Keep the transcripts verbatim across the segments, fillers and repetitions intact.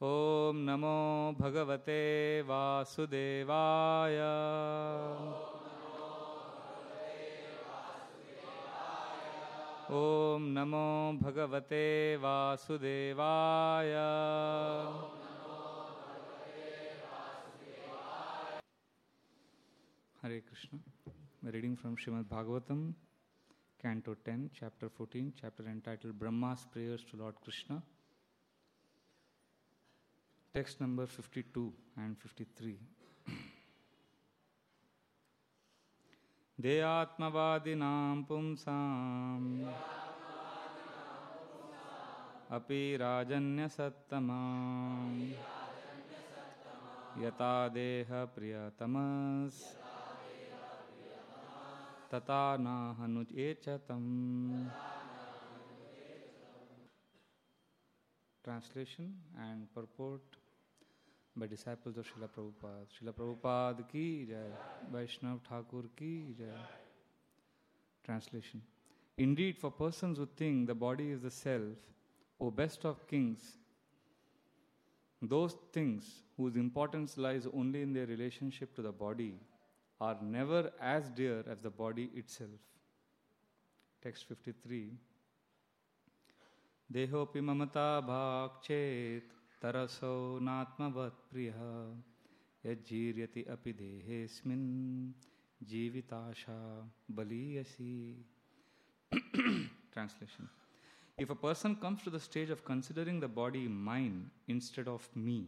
Om Namo Bhagavate Vasudevaya. Om Namo Bhagavate Vasudevaya. Hare Krishna. We're reading from Srimad Bhagavatam, Canto ten, Chapter fourteen, chapter entitled Brahma's Prayers to Lord Krishna. Text number fifty-two and fifty-three. Deyatmavadinam pumsam api rajanya sattamam yata deha priyatamas tata nahanuj echatam. Translation and purport by disciples of Srila Prabhupada. Srila Prabhupada ki jai, Vaishnav Thakur ki jai. Translation. Indeed, for persons who think the body is the self, O best of kings, those things whose importance lies only in their relationship to the body are never as dear as the body itself. Text fifty-three. Dehopi mamata bhak chet taraso natmavat priya yajjiryati api dehesmin jivitasha baliyasi. Translation. If a person comes to the stage of considering the body mine instead of me,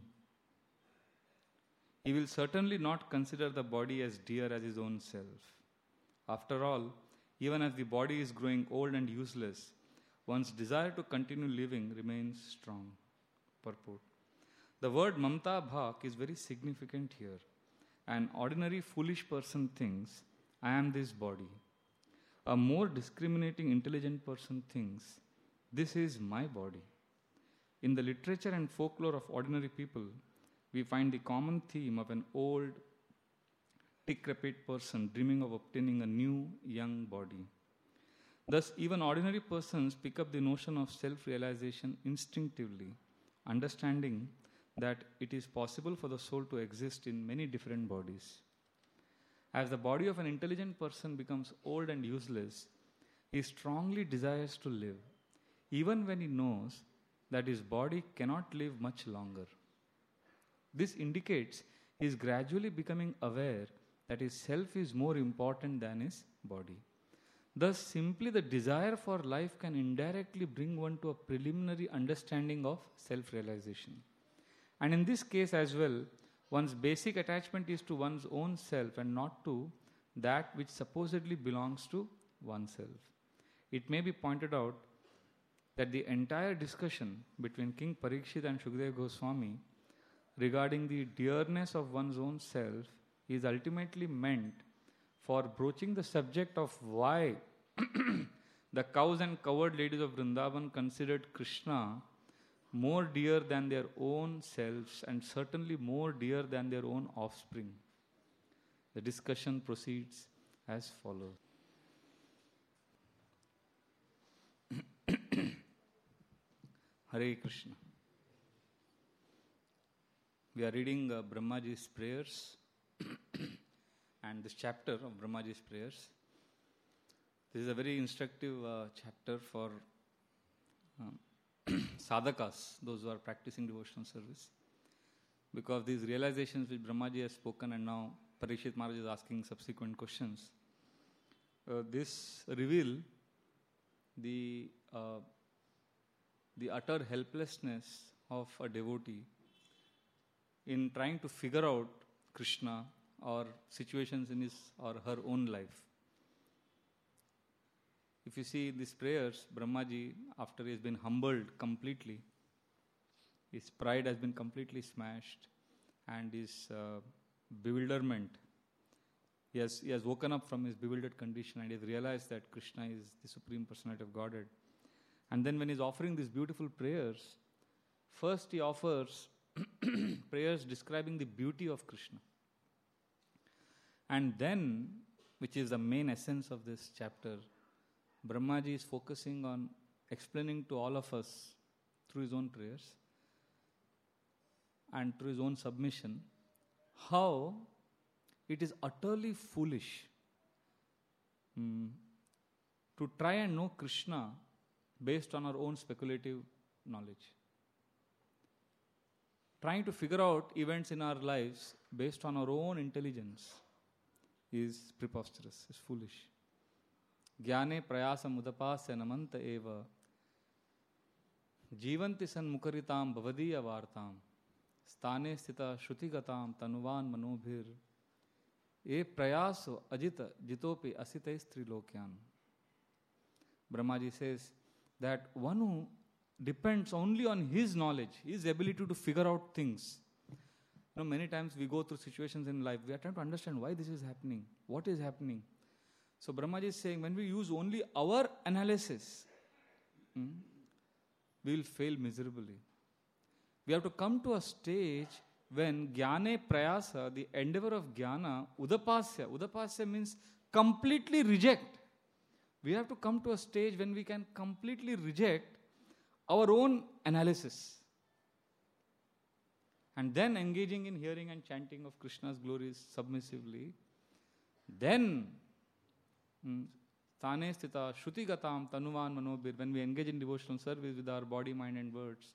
he will certainly not consider the body as dear as his own self. After all, even as the body is growing old and useless, one's desire to continue living remains strong. Purport. The word mamta bhak is very significant here. An ordinary foolish person thinks, I am this body. A more discriminating intelligent person thinks, this is my body. In the literature and folklore of ordinary people, we find the common theme of an old, decrepit person dreaming of obtaining a new, young body. Thus, even ordinary persons pick up the notion of self-realization instinctively, understanding that it is possible for the soul to exist in many different bodies. As the body of an intelligent person becomes old and useless, he strongly desires to live, even when he knows that his body cannot live much longer. This indicates he is gradually becoming aware that his self is more important than his body. Thus, simply the desire for life can indirectly bring one to a preliminary understanding of self-realization. And in this case as well, one's basic attachment is to one's own self and not to that which supposedly belongs to oneself. It may be pointed out that the entire discussion between King Parikshit and Shukadeva Goswami regarding the dearness of one's own self is ultimately meant for broaching the subject of why the cows and covered ladies of Vrindavan considered Krishna more dear than their own selves and certainly more dear than their own offspring. The discussion proceeds as follows. Hare Krishna. We are reading uh, Brahmaji's prayers and this chapter of Brahmaji's prayers. This is a very instructive uh, chapter for um, sadhakas, those who are practicing devotional service. Because these realizations which Brahmaji has spoken and now Parikshit Maharaj is asking subsequent questions, uh, this reveal the, uh, the utter helplessness of a devotee in trying to figure out Krishna or situations in his or her own life. If you see these prayers, Brahmaji, after he has been humbled completely, his pride has been completely smashed and his uh, bewilderment, he has, he has woken up from his bewildered condition and he has realized that Krishna is the Supreme Personality of Godhead. And then when he is offering these beautiful prayers, first he offers prayers describing the beauty of Krishna. And then, which is the main essence of this chapter, Brahmaji is focusing on explaining to all of us through his own prayers and through his own submission, how it is utterly foolish mm, to try and know Krishna based on our own speculative knowledge. Trying to figure out events in our lives based on our own intelligence is preposterous, is foolish. Jnane prayasam udapasya namanta eva jivanti san mukaritam bhavadiya vartam stane sthita shrutigatam tanuvan manobhir e prayaso ajita jitopi asitais trilokyan. Brahmaji says that one who depends only on his knowledge, his ability to figure out things. You know, many times we go through situations in life, we are trying to understand why this is happening, what is happening. So Brahmaji is saying, when we use only our analysis, hmm, we will fail miserably. We have to come to a stage when jnane prayasa, the endeavor of jnana, udapasya, udapasya means completely reject. We have to come to a stage when we can completely reject our own analysis. And then engaging in hearing and chanting of Krishna's glories submissively, then Thane sthita shruti gatam tanuvan manobhir, when we engage in devotional service with our body, mind and words,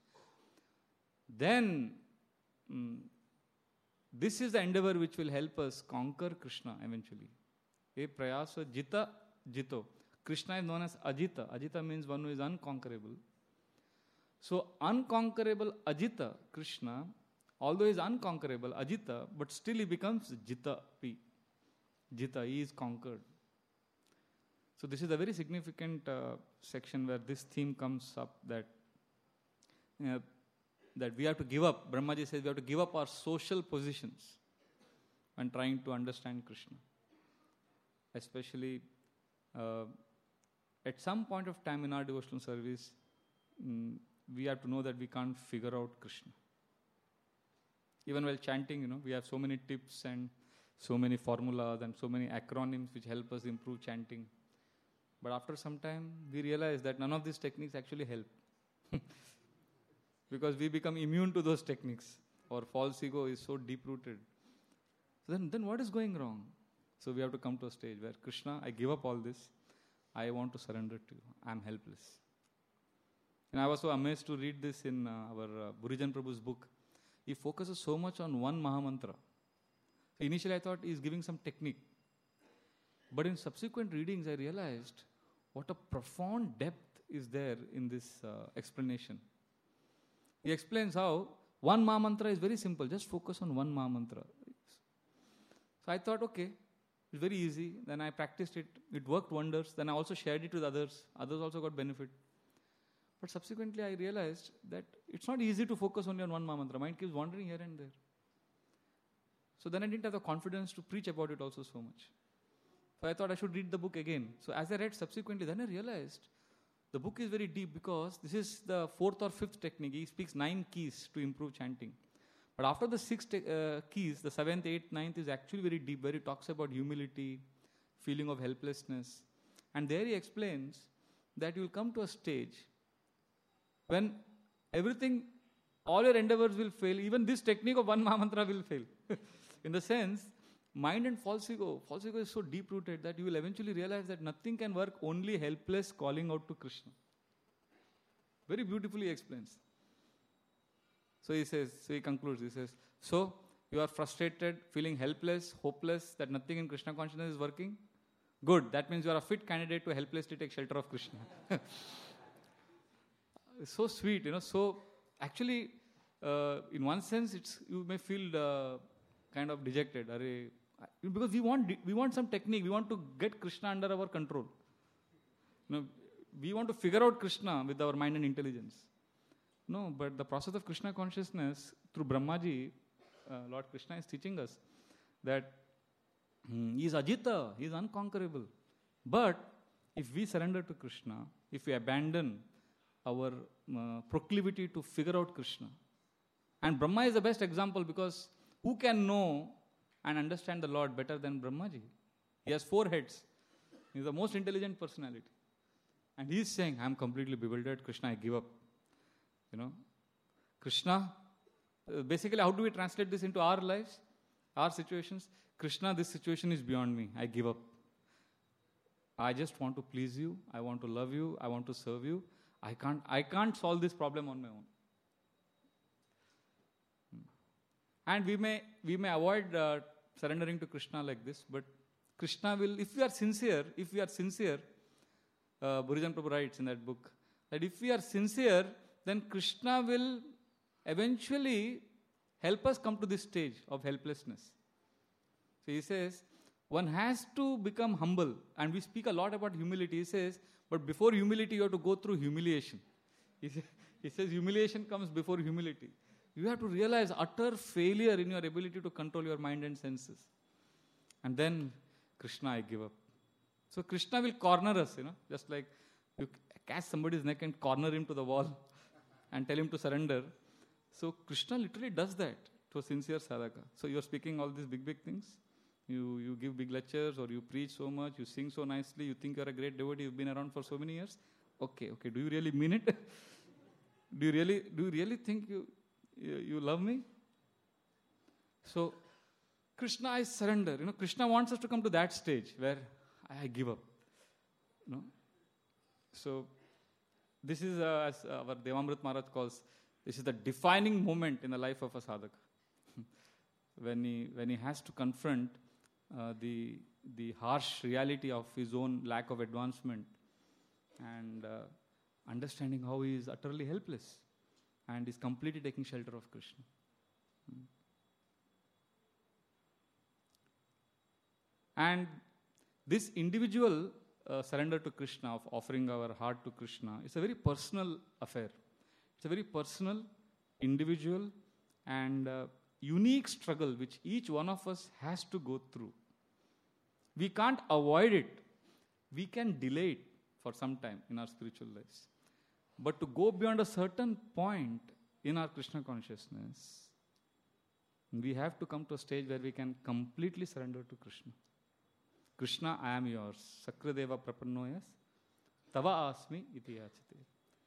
then mm, this is the endeavor which will help us conquer Krishna eventually. E prayasa jita jito. Krishna is known as Ajita. Ajita means one who is unconquerable. So unconquerable Ajita, Krishna, although he is unconquerable, Ajita, but still he becomes Jita P. Jita, he is conquered. So this is a very significant uh, section where this theme comes up, that uh, that we have to give up. Brahmaji says we have to give up our social positions when trying to understand Krishna. Especially uh, at some point of time in our devotional service, mm, we have to know that we can't figure out Krishna. Even while chanting, you know, we have so many tips and so many formulas and so many acronyms which help us improve chanting. But after some time, we realize that none of these techniques actually help. Because we become immune to those techniques. Our false ego is so deep-rooted. So then, then what is going wrong? So we have to come to a stage where, Krishna, I give up all this. I want to surrender to you. I am helpless. And I was so amazed to read this in uh, our uh, Burijan Prabhu's book. He focuses so much on one Mahamantra. So initially I thought he's giving some technique. But in subsequent readings I realized what a profound depth is there in this uh, explanation. He explains how one Mahamantra is very simple. Just focus on one Mahamantra. So I thought, okay, it's very easy. Then I practiced it. It worked wonders. Then I also shared it with others. Others also got benefit. But subsequently I realized that it's not easy to focus only on one Mahamantra. Mind keeps wandering here and there. So then I didn't have the confidence to preach about it also so much. So I thought I should read the book again. So as I read subsequently, then I realized the book is very deep, because this is the fourth or fifth technique. He speaks nine keys to improve chanting. But after the six te- uh, keys, the seventh, eighth, ninth is actually very deep, where he talks about humility, feeling of helplessness. And there he explains that you will come to a stage when everything, all your endeavors will fail. Even this technique of one Mahamantra will fail. In the sense, mind and false ego, false ego is so deep-rooted that you will eventually realize that nothing can work, only helpless calling out to Krishna. Very beautifully he explains. So he says, so he concludes, he says, so you are frustrated, feeling helpless, hopeless, that nothing in Krishna consciousness is working? Good, that means you are a fit candidate to helplessly take shelter of Krishna. It's so sweet, you know, so actually, uh, in one sense, it's you may feel uh, kind of dejected, Array, because we want we want some technique, we want to get Krishna under our control. You know, we want to figure out Krishna with our mind and intelligence. No, but the process of Krishna consciousness through Brahmaji, uh, Lord Krishna is teaching us that hmm, he is Ajita, he is unconquerable. But if we surrender to Krishna, if we abandon our uh, proclivity to figure out Krishna, and Brahma is the best example, because who can know and understand the Lord better than Brahmaji? He has four heads. He is the most intelligent personality. And he is saying, I am completely bewildered. Krishna, I give up. You know, Krishna, Uh, basically, how do we translate this into our lives, our situations? Krishna, this situation is beyond me. I give up. I just want to please you. I want to love you. I want to serve you. I can't, I can't solve this problem on my own. And we may, we may avoid uh, surrendering to Krishna like this, but Krishna will, if we are sincere, if we are sincere, uh, Burijan Prabhu writes in that book, that if we are sincere, then Krishna will eventually help us come to this stage of helplessness. So he says, one has to become humble. And we speak a lot about humility. He says, but before humility, you have to go through humiliation. He, say, he says, humiliation comes before humility. You have to realize utter failure in your ability to control your mind and senses. And then, Krishna, I give up. So Krishna will corner us, you know, just like you catch somebody's neck and corner him to the wall and tell him to surrender. So Krishna literally does that to a sincere sadhaka. So you are speaking all these big, big things. You, you give big lectures or you preach so much, you sing so nicely, you think you are a great devotee, you've been around for so many years. Okay, okay, do you really mean it? do you really, do you really think you, you, you love me? So, Krishna, I surrender. You know, Krishna wants us to come to that stage where I, I give up. You know? So, this is, uh, as our Devamrit Maharaj calls, this is the defining moment in the life of a sadhaka. when he when he has to confront uh, the the harsh reality of his own lack of advancement and uh, understanding how he is utterly helpless and is completely taking shelter of Krishna. Hmm. And this individual uh, surrender to Krishna, of offering our heart to Krishna, is a very personal affair. It's a very personal, individual, and uh, unique struggle which each one of us has to go through. We can't avoid it. We can delay it for some time in our spiritual lives. But to go beyond a certain point in our Krishna consciousness, we have to come to a stage where we can completely surrender to Krishna. Krishna, I am yours. Sakradeva prapannoyas. Tava asmi iti yachate.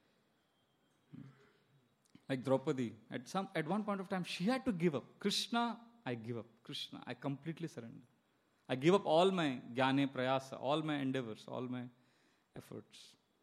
Like Draupadi, at some at one point of time, she had to give up. Krishna, I give up. Krishna, I completely surrender. I give up all my jnane prayasa, all my endeavors, all my efforts.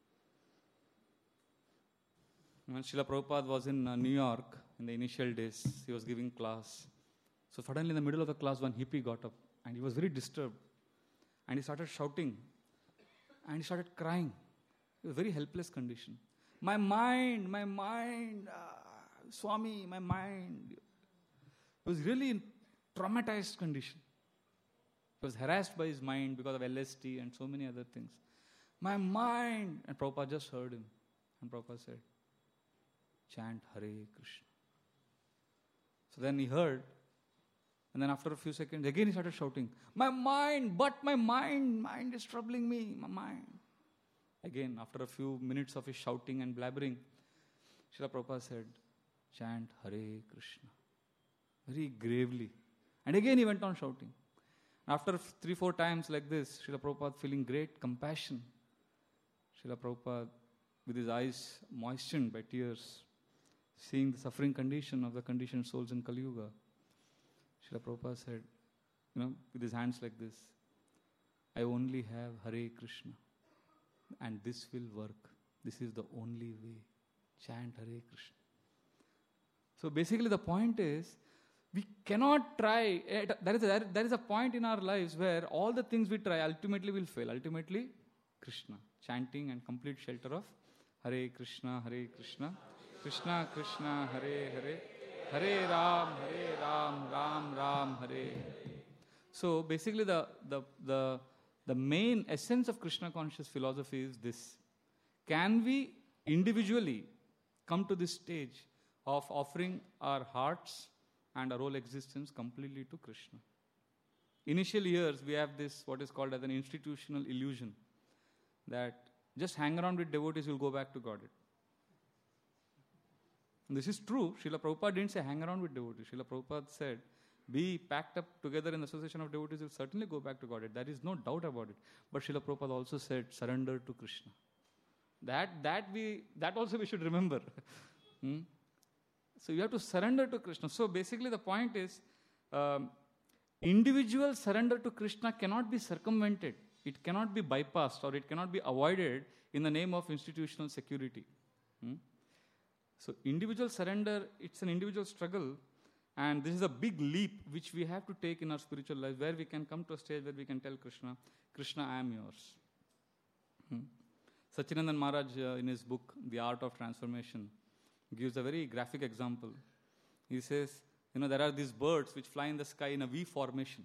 When Srila Prabhupada was in uh, New York in the initial days, he was giving class. So suddenly in the middle of the class, one hippie got up and he was very disturbed. And he started shouting and he started crying. It was a very helpless condition. My mind, my mind, uh, Swami, my mind. He was really in traumatized condition. He was harassed by his mind because of L S D and so many other things. My mind. And Prabhupada just heard him. And Prabhupada said, chant Hare Krishna. So then he heard. And then after a few seconds, again he started shouting, my mind, but my mind, mind is troubling me, my mind. Again, after a few minutes of his shouting and blabbering, Srila Prabhupada said, chant Hare Krishna. Very gravely. And again he went on shouting. After three, four times like this, Srila Prabhupada feeling great compassion. Srila Prabhupada, with his eyes moistened by tears, seeing the suffering condition of the conditioned souls in Kali Yuga, Srila Prabhupada said, you know, with his hands like this, I only have Hare Krishna. And this will work. This is the only way. Chant Hare Krishna. So basically the point is, we cannot try. There is, a, there is a point in our lives where all the things we try ultimately will fail. Ultimately, Krishna. Chanting and complete shelter of Hare Krishna, Hare Krishna, Krishna Krishna, Hare Hare, Hare Ram, Hare Ram, Ram Ram, Hare. So basically the, the, the, the main essence of Krishna conscious philosophy is this. Can we individually come to this stage of offering our hearts and our whole existence completely to Krishna? Initial years, we have this, what is called as an institutional illusion, that just hang around with devotees, you'll go back to Godhead. And this is true. Srila Prabhupada didn't say hang around with devotees. Srila Prabhupada said, be packed up together in the association of devotees, you'll certainly go back to Godhead. There is no doubt about it. But Srila Prabhupada also said, surrender to Krishna. That, that, we, that also we should remember. hmm? So you have to surrender to Krishna. So basically the point is, um, individual surrender to Krishna cannot be circumvented. It cannot be bypassed or it cannot be avoided in the name of institutional security. Hmm? So individual surrender, it's an individual struggle, and this is a big leap which we have to take in our spiritual life, where we can come to a stage where we can tell Krishna, Krishna, I am yours. Hmm? Satchidanand Maharaj, uh, in his book, The Art of Transformation, gives a very graphic example. He says, you know, there are these birds which fly in the sky in a V formation.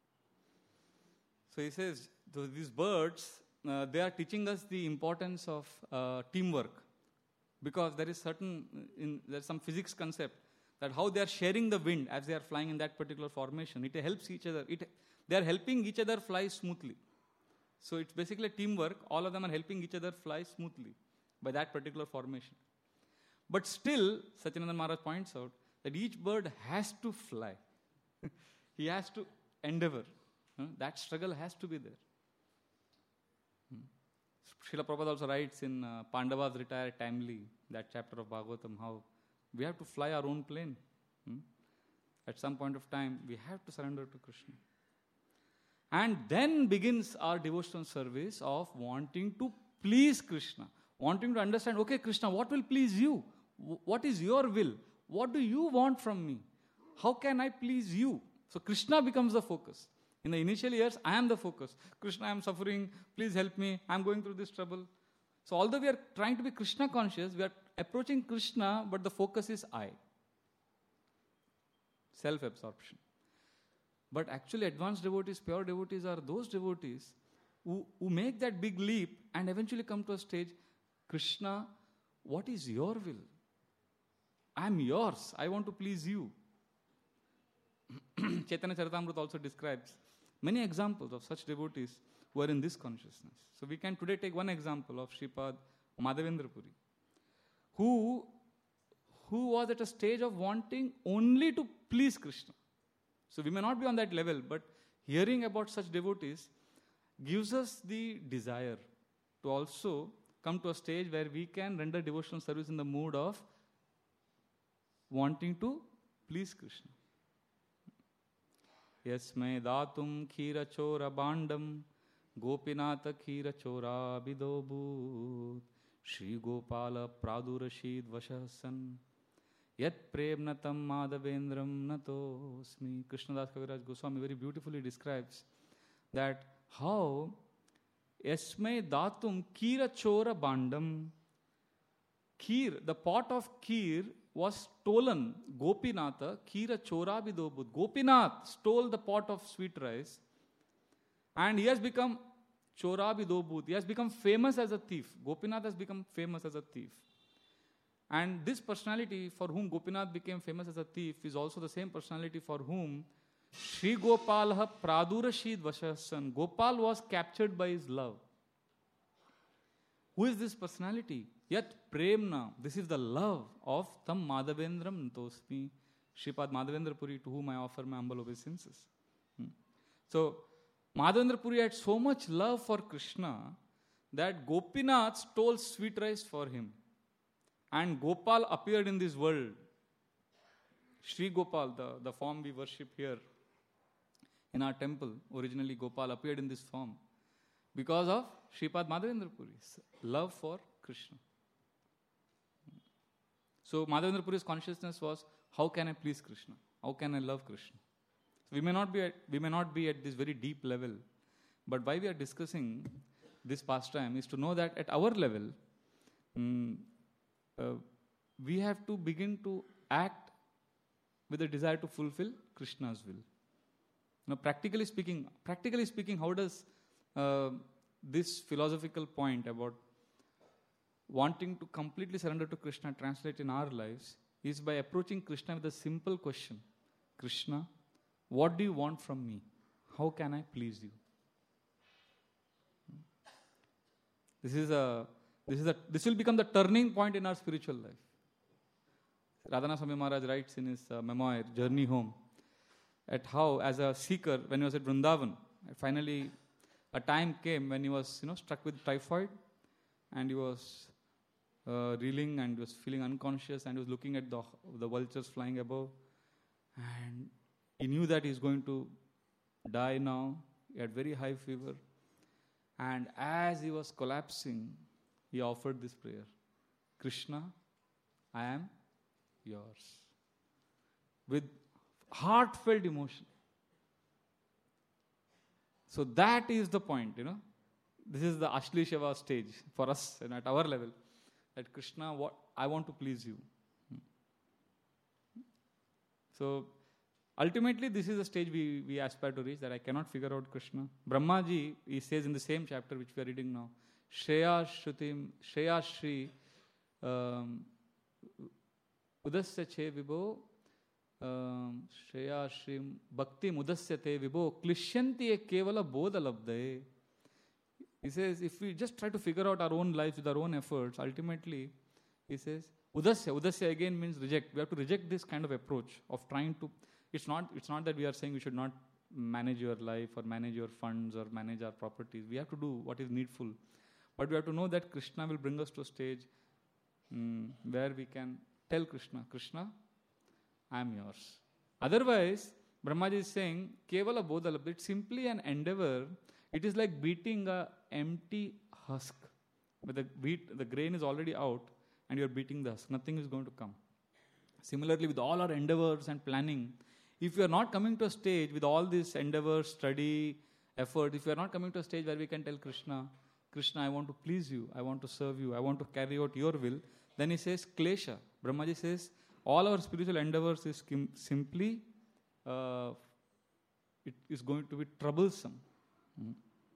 So he says, these birds, uh, they are teaching us the importance of uh, teamwork, because there is certain, in, there's some physics concept that how they are sharing the wind as they are flying in that particular formation. It helps each other. It, they are helping each other fly smoothly. So it's basically teamwork. All of them are helping each other fly smoothly by that particular formation. But still, Satchidanand Maharaj points out that each bird has to fly. He has to endeavor. Huh? That struggle has to be there. Hmm. Srila Prabhupada also writes in uh, Pandavas Retire Timely, that chapter of Bhagavatam, how we have to fly our own plane. Hmm. At some point of time, we have to surrender to Krishna. And then begins our devotional service of wanting to please Krishna. Wanting to understand, okay, Krishna, what will please you? W- what is your will? What do you want from me? How can I please you? So Krishna becomes the focus. In the initial years, I am the focus. Krishna, I am suffering. Please help me. I am going through this trouble. So although we are trying to be Krishna conscious, we are approaching Krishna, but the focus is I. Self-absorption. But actually advanced devotees, pure devotees are those devotees who, who make that big leap and eventually come to a stage, Krishna, what is your will? I am yours. I want to please you. Chaitanya Charitamrita also describes many examples of such devotees who are in this consciousness. So we can today take one example of Sripad Madhavendra Puri, who, who was at a stage of wanting only to please Krishna. So we may not be on that level, but hearing about such devotees gives us the desire to also come to a stage where we can render devotional service in the mood of wanting to please Krishna. Yasmai datum khira chora bandam gopinata khira chora bidobhut Shri Gopala pradurashid vashasan Yat premnatam madhavendram natosmi. Krishnadas Kaviraj Goswami very beautifully describes that how Yasmai datum kira chora bandam. Kheer, the pot of kheer was stolen. Gopinatha kira chora bidobhut. Gopinath stole the pot of sweet rice and he has become chora bidobhut. He has become famous as a thief. Gopinath has become famous as a thief. And this personality for whom Gopinath became famous as a thief is also the same personality for whom Shri Gopala pradurashid vashasan. Gopal was captured by his love. Who is this personality? Yat premna. This is the love of Tam Madhavendram Natosmi. Sripad Madhavendra Puri, to whom I offer my humble obeisances. Hmm. So, Madhavendra Puri had so much love for Krishna that Gopinath stole sweet rice for him. And Gopal appeared in this world. Shri Gopal, the, the form we worship here in our temple, originally Gopal appeared in this form because of Sripad Madhavendra Puri's love for Krishna. So Madhavendra Puri's consciousness was, how can I please Krishna? How can I love Krishna? So we may not be at, we may not be at this very deep level, but why we are discussing this pastime is to know that at our level, um, uh, we have to begin to act with a desire to fulfill Krishna's will. Now, practically speaking, practically speaking, how does uh, this philosophical point about wanting to completely surrender to Krishna translate in our lives is by approaching Krishna with a simple question. Krishna, what do you want from me? How can I please you? This is a, this is a, this will become the turning point in our spiritual life. Radhana Swami Maharaj writes in his uh, memoir, Journey Home, at how, as a seeker, when he was at Vrindavan, finally a time came when he was, you know, struck with typhoid, and he was uh, reeling and was feeling unconscious, and he was looking at the, the vultures flying above. And he knew that he's going to die now. He had very high fever. And as he was collapsing, he offered this prayer. Krishna, I am yours. With heartfelt emotion. So that is the point, you know. This is the Ashli Shiva stage for us and at our level. That Krishna, what I want to please you. So ultimately, this is the stage we, we aspire to reach, that I cannot figure out Krishna. Brahmaji, he says in the same chapter which we are reading now, Shreya Shrutim, Shreya Shri, um, Udasya Che Vibho, um, Shreya Shri, Bhakti Mudasya Te Vibho, Klishyanti e Kevala Bodha Labdaye. He says, if we just try to figure out our own lives with our own efforts, ultimately, he says, Udasya, Udasya again means reject. We have to reject this kind of approach of trying to, it's not, it's not that we are saying we should not manage your life or manage your funds or manage our properties. We have to do what is needful. But we have to know that Krishna will bring us to a stage mm, where we can tell Krishna, Krishna, I am yours. Otherwise, Brahmaji is saying, Kevala Bodha, it's simply an endeavor. It is like beating a empty husk. But the, beat, the grain is already out and you are beating the husk. Nothing is going to come. Similarly, with all our endeavors and planning, if we are not coming to a stage with all these endeavors, study, effort, if we are not coming to a stage where we can tell Krishna, Krishna, I want to please you, I want to serve you, I want to carry out your will, then he says, Klesha. Brahmaji says, all our spiritual endeavors is kim- simply, uh, it is going to be troublesome. Mm.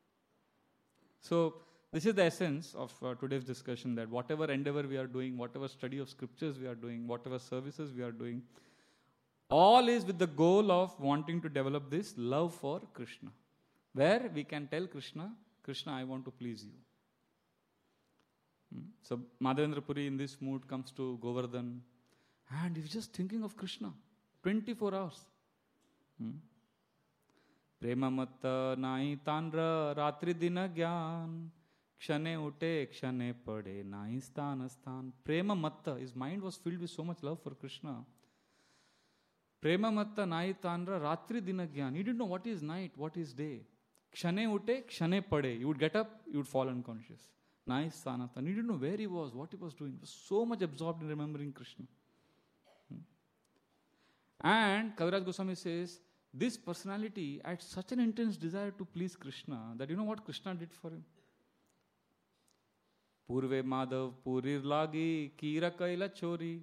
So, this is the essence of uh, today's discussion, that whatever endeavor we are doing, whatever study of scriptures we are doing, whatever services we are doing, all is with the goal of wanting to develop this love for Krishna, where we can tell Krishna, Krishna, I want to please you. Hmm. So Madhavendra Puri in this mood comes to Govardhan and he's just thinking of Krishna twenty-four hours. Hmm. Prema matta nai tanra ratri dina gyan kshane ute kshane pade nai sthana sthan. Prema matta, his mind was filled with so much love for Krishna. Prema matta nai tanra ratri dina gyan. He didn't know what is night, what is day. Kshane ute kshane pade. You would get up, you would fall unconscious. Nai sthana sthan. He didn't know where he was, what he was doing. He was so much absorbed in remembering Krishna. Hmm. And Kaviraj Goswami says, this personality had such an intense desire to please Krishna that you know what Krishna did for him? Purve Madhav Purir Lagi Kira Kaila Chori.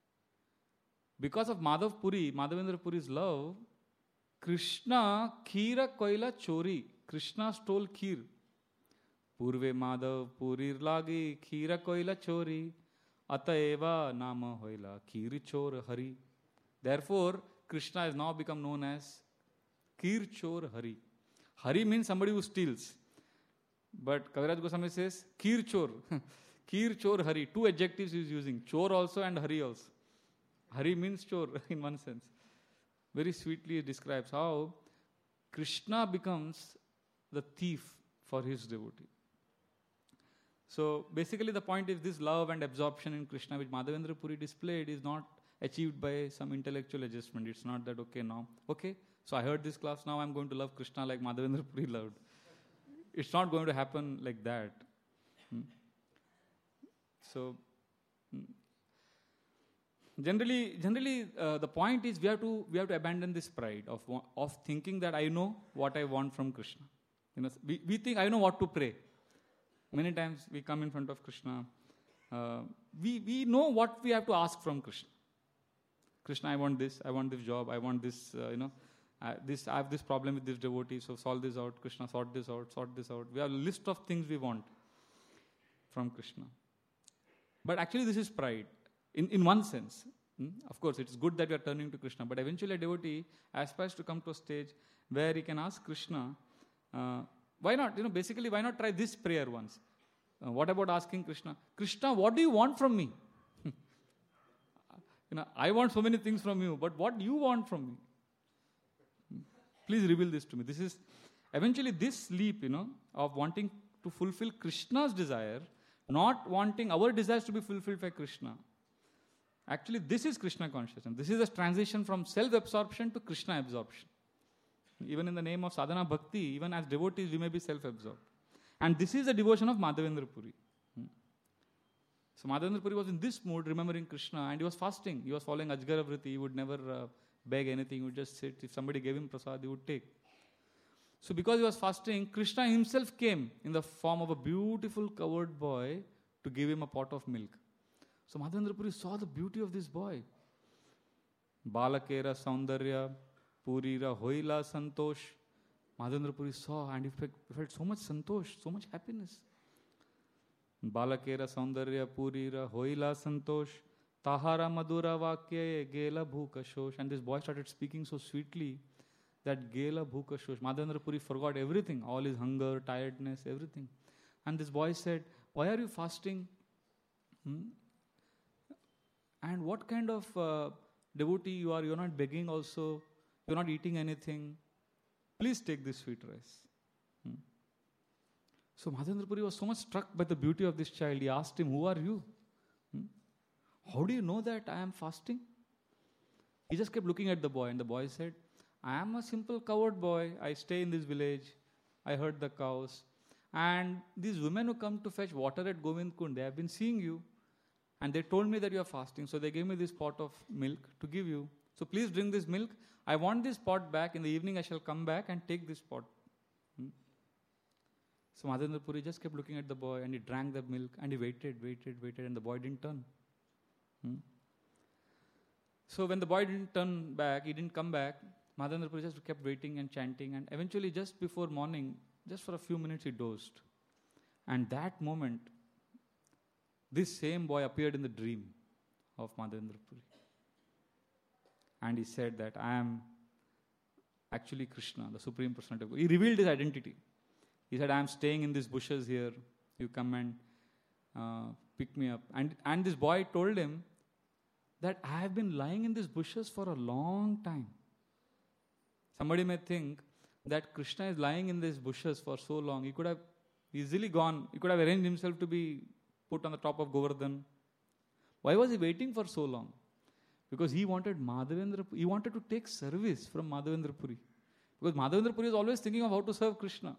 Because of Madhav Puri, Madhavendra Puri's love, Krishna Kira Kaila Chori. Krishna stole Kheer. Purve Madhav Purir Lagi Kira Kaila Chori. Ataeva Nama Hoila Kheer Chor Hari. Therefore, Krishna has now become known as Kheer Chor Hari. Hari means somebody who steals. But Kaviraj Goswami says Kheer Chor. Kheer Chor Hari. Two adjectives he is using. Chor also and Hari also. Hari means chor in one sense. Very sweetly it describes how Krishna becomes the thief for his devotee. So basically the point is this love and absorption in Krishna which Madhavendra Puri displayed is not achieved by some intellectual adjustment. It's not that, okay, now, okay, so I heard this class, now I'm going to love Krishna like Madhavendra Puri loved. It's not going to happen like that. Hmm. So, hmm. generally, generally uh, the point is we have to we have to abandon this pride of of thinking that I know what I want from Krishna. You know, we, we think I know what to pray. Many times we come in front of Krishna. Uh, we we know what we have to ask from Krishna. Krishna, I want this, I want this job, I want this, uh, you know, uh, this. I have this problem with this devotee, so solve this out. Krishna, sort this out, sort this out. We have a list of things we want from Krishna. But actually this is pride, in, in one sense. Hmm? Of course, it's good that we are turning to Krishna, but eventually a devotee aspires to come to a stage where he can ask Krishna, uh, why not, you know, basically why not try this prayer once? Uh, what about asking Krishna, Krishna, what do you want from me? You know, I want so many things from you, but what do you want from me? Please reveal this to me. This is, eventually this leap, you know, of wanting to fulfill Krishna's desire not wanting our desires to be fulfilled by Krishna. Actually, this is Krishna consciousness. This is a transition from self-absorption to Krishna absorption. Even in the name of sadhana bhakti, even as devotees, we may be self-absorbed. And this is the devotion of Madhavendra Puri. Hmm. So Madhavendra Puri was in this mood, remembering Krishna, and he was fasting. He was following Ajgara Vriti. He would never uh, beg anything. He would just sit. If somebody gave him prasad, he would take. So because he was fasting, Krishna himself came in the form of a beautiful covered boy to give him a pot of milk. So Madhavendra Puri saw the beauty of this boy. Balakera Saundarya Purira Hoila Santosh. Madhavendra Puri saw and he felt, he felt so much santosh, so much happiness. Balakera Saundarya Purira Hoila Santosh. Tahara Madura Vakya Gela Bhukashosh. And this boy started speaking so sweetly that Gela Bhukashosh. Madhavendra Puri forgot everything, all his hunger, tiredness, everything. And this boy said, why are you fasting? Hmm? And what kind of uh, devotee you are? You're not begging also. You're not eating anything. Please take this sweet rice. Hmm. So Madhavendra Puri was so much struck by the beauty of this child. He asked him, who are you? Hmm. How do you know that I am fasting? He just kept looking at the boy, and the boy said, I am a simple coward boy. I stay in this village. I herd the cows. And these women who come to fetch water at Govind Kund, they have been seeing you. And they told me that you are fasting. So they gave me this pot of milk to give you. So please drink this milk. I want this pot back. In the evening I shall come back and take this pot. Hmm. So Madhavendra Puri just kept looking at the boy, and he drank the milk, and he waited, waited, waited, and the boy didn't turn. Hmm. So when the boy didn't turn back, he didn't come back, Madhavendra Puri just kept waiting and chanting, and eventually just before morning, just for a few minutes he dozed. And that moment, this same boy appeared in the dream of Madhavendra Puri. And he said that I am actually Krishna, the Supreme Personality of God. He revealed his identity. He said, I am staying in these bushes here. You come and uh, pick me up. And, and this boy told him that I have been lying in these bushes for a long time. Somebody may think that Krishna is lying in these bushes for so long. He could have easily gone. He could have arranged himself to be put on the top of Govardhan. Why was he waiting for so long? Because he wanted Madhavendra, he wanted to take service from Madhavendra Puri. Because Madhavendra Puri is always thinking of how to serve Krishna.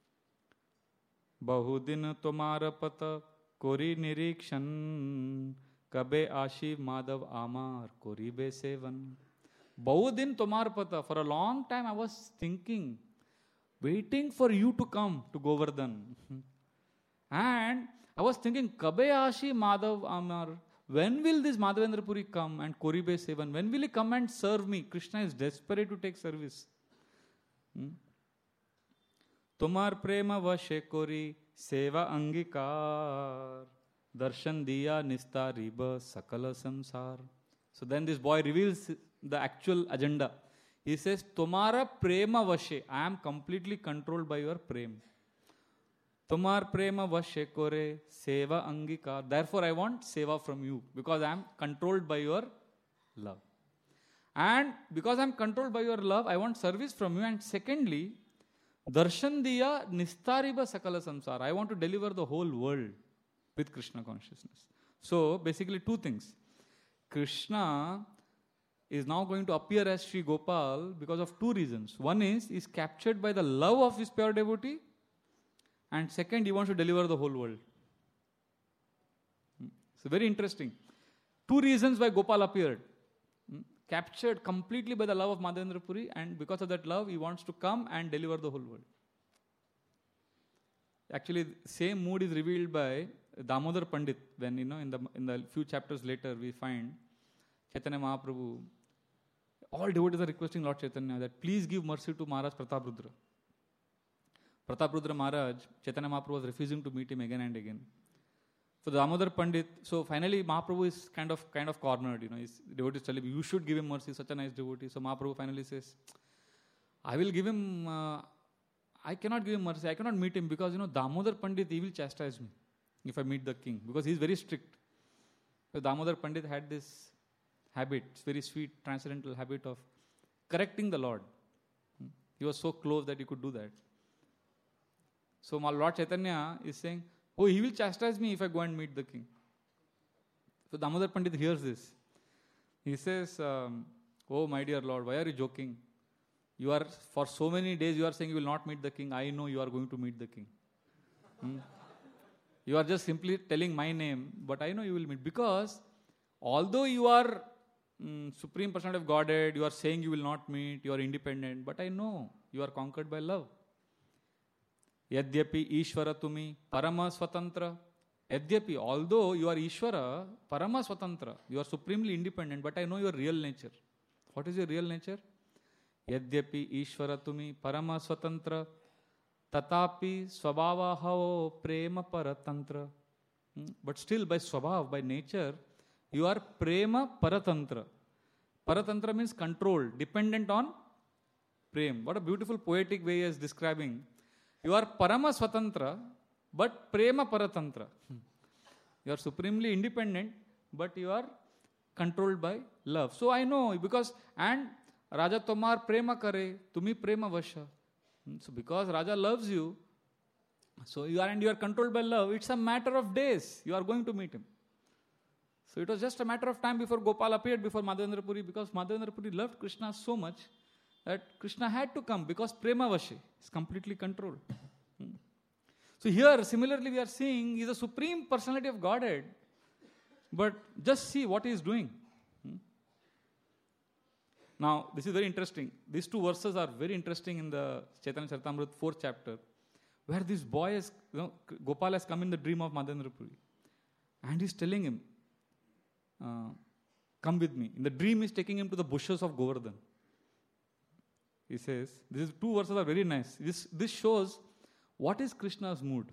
Bahudin tomara pata kori nirikshan kabe ashi madhav amar kori be sevan. Bahudin tomar pata. For a long time I was thinking, waiting for you to come to Govardhan. And I was thinking, kabe ashi madhav amar. When will this Madhavendra Puri come and Koribe Sevan? When will he come and serve me? Krishna is desperate to take service. Hmm? Tumar prema vashe kori seva angikar darshan diya nistariba sakala samsar. So then this boy reveals the actual agenda. He says, Tumara prema vashe. I am completely controlled by your prem. Tumar prema vashe kore seva angikar. Therefore I want seva from you, because I am controlled by your love. And because I am controlled by your love, I want service from you. And secondly, darshan diya nistariba sakala samsara. I want to deliver the whole world with Krishna consciousness. So basically two things. Krishna is now going to appear as Sri Gopal because of two reasons. One is, he is captured by the love of his pure devotee. And second, he wants to deliver the whole world. So very interesting. Two reasons why Gopal appeared. Captured completely by the love of Madhavendra Puri, and because of that love, he wants to come and deliver the whole world. Actually, same mood is revealed by Damodar Pandit. When, you know, in the in the few chapters later, we find Chaitanya Mahaprabhu, all devotees are requesting Lord Chaitanya that please give mercy to Maharaj Prataprudra. Prataprudra Maharaj, Chaitanya Mahaprabhu was refusing to meet him again and again. So the Damodar Pandit, so finally Mahaprabhu is kind of kind of cornered, you know, his devotees tell him, you should give him mercy, such a nice devotee. So Mahaprabhu finally says, I will give him, uh, I cannot give him mercy, I cannot meet him because, you know, Damodar Pandit, he will chastise me if I meet the king, because he is very strict. So Damodar Pandit had this habit, very sweet, transcendental habit of correcting the Lord. He was so close that he could do that. So my Lord Chaitanya is saying, Oh, he will chastise me if I go and meet the king. So Damodar Pandit hears this. He says, um, oh my dear Lord, why are you joking? You are, for so many days you are saying you will not meet the king. I know you are going to meet the king. Hmm? You are just simply telling my name, but I know you will meet. Because although you are mm, Supreme Personality of Godhead, you are saying you will not meet, you are independent, but I know you are conquered by love. Yadyapi Ishvara Tumi Parama Swatantra. Yadyapi, although you are Ishvara, Parama Swatantra, you are supremely independent, but I know your real nature. What is your real nature? Yadyapi Ishvara Tumi Parama Swatantra Tatapi Swabhavahao Prema Paratantra. Hmm? But still by Swabhav, by nature, you are Prema Paratantra. Paratantra means control, dependent on Prem. What a beautiful poetic way he is describing. You are Parama Swatantra, but Prema Paratantra. You are supremely independent, but you are controlled by love. So I know, because, and Raja Tomar Prema Kare, Tumi Prema Vasha. So because Raja loves you, so you are, and you are controlled by love, it's a matter of days. You are going to meet him. So it was just a matter of time before Gopal appeared before Madhavendra Puri, because Madhavendra Puri loved Krishna so much that Krishna had to come, because Prema Vashi is completely controlled. Hmm. So here, similarly, we are seeing he is a Supreme Personality of Godhead, but just see what he is doing. Hmm. Now, this is very interesting. These two verses are very interesting in the Chaitanya Charitamrita fourth chapter, where this boy is, you know, Gopal has come in the dream of Madhavendra Puri, and he is telling him, uh, come with me. In the dream, he is taking him to the bushes of Govardhan. He says, these two verses are very nice. This, this shows what is Krishna's mood.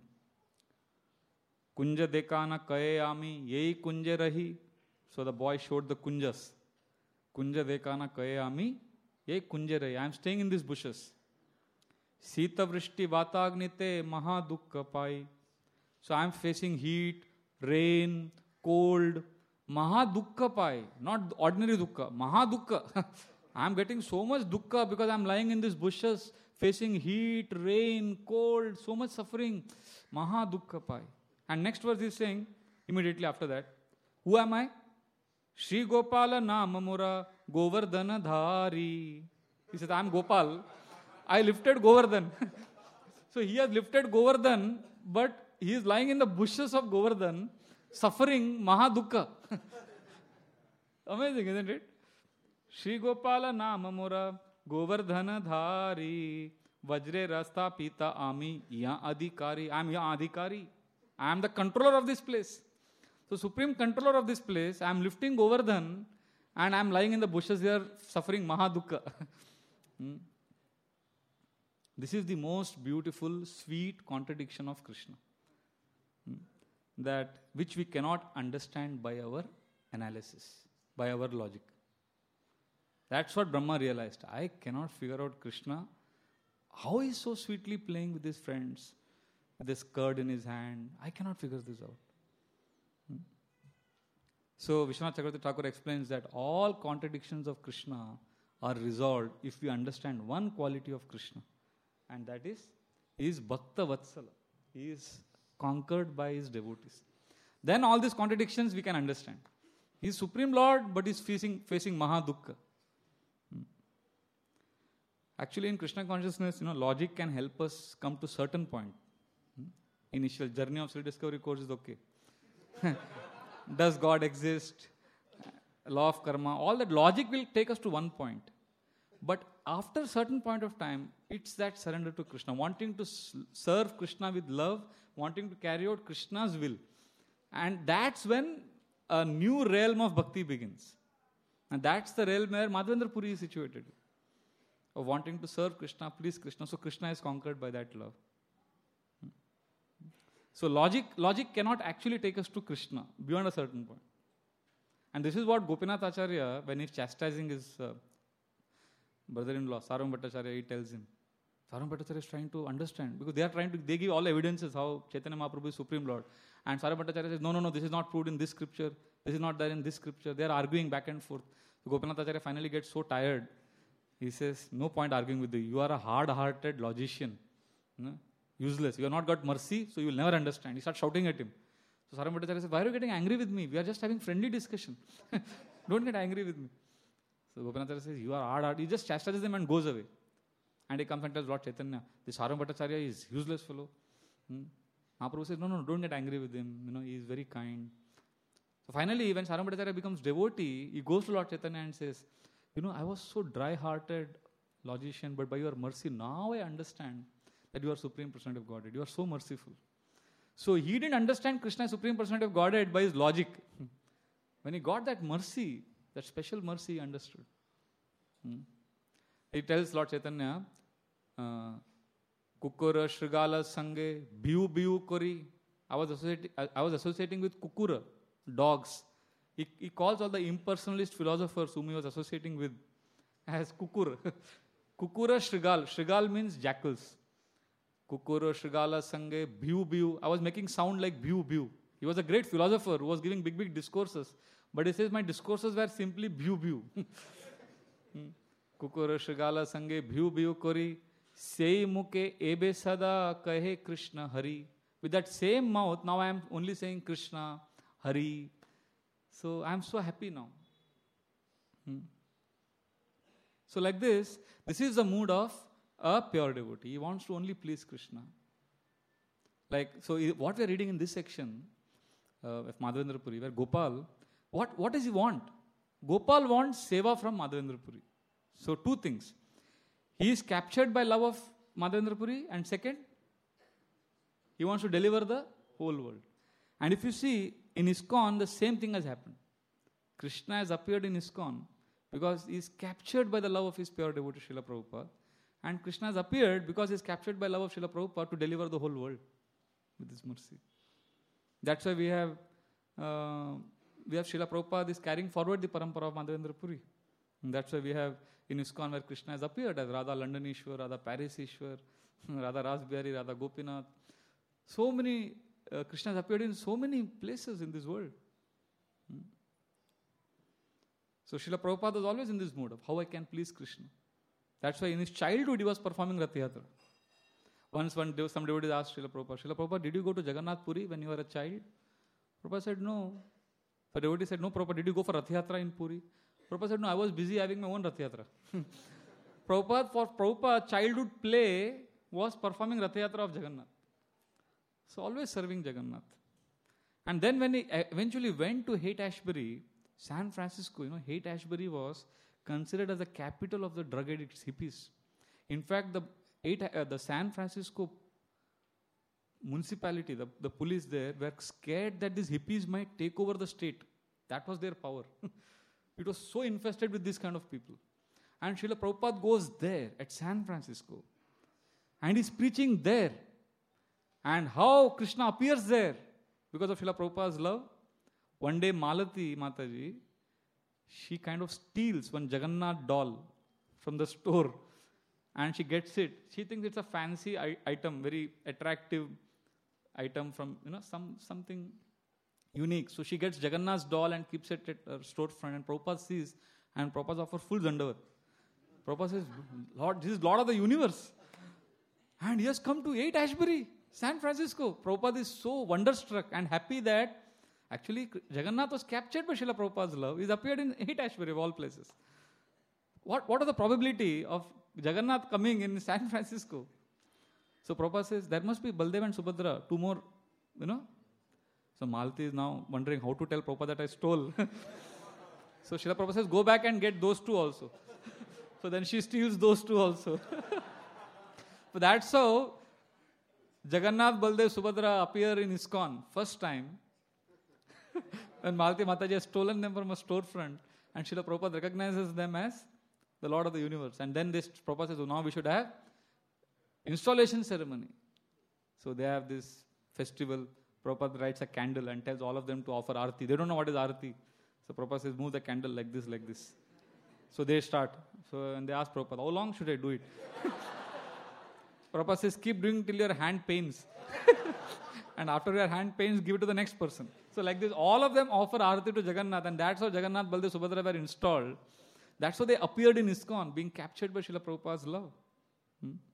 Kunja dekana kaye ami, yei kunja rahi. So the boy showed the kunjas. Kunja dekana kaye ami, yei kunja rahi. I am staying in these bushes. Sita vrishti vatagnite maha dukkha pai. So I am facing heat, rain, cold, maha dukkha pai. Not ordinary dukkha, maha dukkha. I am getting so much dukkha because I am lying in these bushes, facing heat, rain, cold, so much suffering. Maha dukkha pai. And next verse is saying, immediately after that, who am I? Shri Gopala Namamura Govardhana Dhari. He says, I am Gopal. I lifted Govardhan. So he has lifted Govardhan, but he is lying in the bushes of Govardhan, suffering Maha dukkha. Amazing, isn't it? Shri Gopala Namamura Govardhana Dhari Vajre Rasta Pita Ami Ya Adhikari. I am Ya Adhikari. I am the controller of this place. So supreme controller of this place, I am lifting Govardhan and I am lying in the bushes here suffering Mahadukka. hmm. This is the most beautiful, sweet contradiction of Krishna. Hmm. That which we cannot understand by our analysis, by our logic. That's what Brahma realized. I cannot figure out Krishna. How he is so sweetly playing with his friends, with this curd in his hand. I cannot figure this out. Hmm? So Vishwanath Chakravarti Thakur explains that all contradictions of Krishna are resolved if we understand one quality of Krishna. And that is, he is Bhakta Vatsala. He is conquered by his devotees. Then all these contradictions we can understand. He is Supreme Lord, but he is facing, facing Mahadukka. Actually, in Krishna consciousness, you know, logic can help us come to certain point. Hmm? Initial journey of self-discovery course is okay. Does God exist? Law of karma. All that logic will take us to one point. But after a certain point of time, it's that surrender to Krishna. Wanting to serve Krishna with love, wanting to carry out Krishna's will. And that's when a new realm of bhakti begins. And that's the realm where Madhavendra Puri is situated. Of wanting to serve Krishna, please Krishna. So Krishna is conquered by that love. So logic, logic cannot actually take us to Krishna beyond a certain point. And this is what Gopinath Acharya, when he's chastising his uh, brother-in-law, Sarvam Bhattacharya, he tells him. Sarvam Bhattacharya is trying to understand, because they are trying to, they give all evidences how Chaitanya Mahaprabhu is Supreme Lord. And Sarvam Bhattacharya says, no, no, no, this is not proved in this scripture. This is not there in this scripture. They are arguing back and forth. So Gopinath Acharya finally gets so tired. He says, no point arguing with you. You are a hard-hearted logician. You know? useless. You have not got mercy, so you will never understand. He starts shouting at him. So Sarvam Bhattacharya says, why are you getting angry with me? We are just having friendly discussion. Don't get angry with me. So Gopinath says, you are hard, hard. He just chastises him and goes away. And he comes and tells Lord Chaitanya, this Sarvam Bhattacharya is useless fellow. Hmm? Mahaprabhu says, no, no, don't get angry with him. You know, he is very kind. So finally, when Sarvam Bhattacharya becomes devotee, he goes to Lord Chaitanya and says, you know, I was so dry-hearted logician, but by your mercy, now I understand that you are Supreme Personality of Godhead. You are so merciful. So he didn't understand Krishna is Supreme Personality of Godhead by his logic. When he got that mercy, that special mercy, he understood. Hmm. He tells Lord Chaitanya, uh, Kukura Shrigala Sange, Biu Biu Kori. I was associating, I was associating with Kukura, dogs. He, he calls all the impersonalist philosophers whom he was associating with as Kukura. Kukura Shrigal. Shrigal means jackals. Kukura Shrigala Sange, Biu Biu. I was making sound like Biu Biu. He was a great philosopher who was giving big, big discourses. But he says, my discourses were simply Biu Biu. Kukura Shrigala Sange, Biu Biu Kori. Sei muke ebe sada kahe Krishna Hari. With that same mouth, now I am only saying Krishna, Hari. So I am so happy now. Hmm. So like this, this is the mood of a pure devotee. He wants to only please Krishna. Like, so what we are reading in this section uh, of Madhavendra Puri, where Gopal, what, what does he want? Gopal wants seva from Madhavendra Puri. So two things. He is captured by love of Madhavendra Puri, and second, he wants to deliver the whole world. And if you see, in ISKCON, the same thing has happened. Krishna has appeared in ISKCON because he is captured by the love of his pure devotee Srila Prabhupada. And Krishna has appeared because he is captured by love of Srila Prabhupada to deliver the whole world with his mercy. That's why we have uh, we have Srila Prabhupada is carrying forward the parampara of Madhavendra Puri. And that's why we have in ISKCON where Krishna has appeared as Radha London Ishwar, Radha Paris Ishwar, Radha Rasbihari, Radha Gopinath. So many, uh, Krishna has appeared in so many places in this world. Hmm. So Srila Prabhupada was always in this mood of how I can please Krishna. That's why in his childhood he was performing Rath Yatra. Once one day, some devotees asked Srila Prabhupada, Srila Prabhupada, did you go to Jagannath Puri when you were a child? Prabhupada said, no. The devotee said, no, Prabhupada, did you go for Rath Yatra in Puri? Prabhupada said, no, I was busy having my own Rath Yatra. Prabhupada, for Prabhupada, childhood play was performing Rath Yatra of Jagannath. So always serving Jagannath. And then when he eventually went to Haight-Ashbury, San Francisco, you know, Haight-Ashbury was considered as the capital of the drug addicts, hippies. In fact, the, eight, uh, the San Francisco municipality, the, the police there, were scared that these hippies might take over the state. That was their power. It was so infested with this kind of people. And Srila Prabhupada goes there at San Francisco. And he's preaching there. And how Krishna appears there because of Srila Prabhupada's love. One day Malati Mataji, she kind of steals one Jagannath doll from the store. And she gets it. She thinks it's a fancy I- item, very attractive item from, you know, some something unique. So she gets Jagannath's doll and keeps it at her storefront. And Prabhupada sees, and Prabhupada offers full Dandavat. Prabhupada says, Lord, this is Lord of the universe. And he has come to Haight-Ashbury, San Francisco. Prabhupada is so wonderstruck and happy that actually Jagannath was captured by Srila Prabhupada's love. He's appeared in Haight-Ashbury of all places. What, what are the probability of Jagannath coming in San Francisco? So Prabhupada says, there must be Baldev and Subhadra, two more, you know. So Malati is now wondering how to tell Prabhupada that I stole. So Srila Prabhupada says, go back and get those two also. So then she steals those two also. But that's how Jagannath, Baldev, Subhadra appear in ISKCON first time. When Malati Mataji has stolen them from a storefront, and Srila Prabhupada recognizes them as the Lord of the universe. And then this Prabhupada says, oh, now we should have installation ceremony. So they have this festival. Prabhupada writes a candle and tells all of them to offer arati. They don't know what is arati. So Prabhupada says, move the candle like this, like this. So they start. So and they ask Prabhupada, how long should I do it? Prabhupada says, keep doing till your hand pains. And after your hand pains, give it to the next person. So like this, all of them offer arati to Jagannath. And that's how Jagannath, Baldev, Subhadra were installed. That's how they appeared in ISKCON, being captured by Srila Prabhupada's love. Hmm?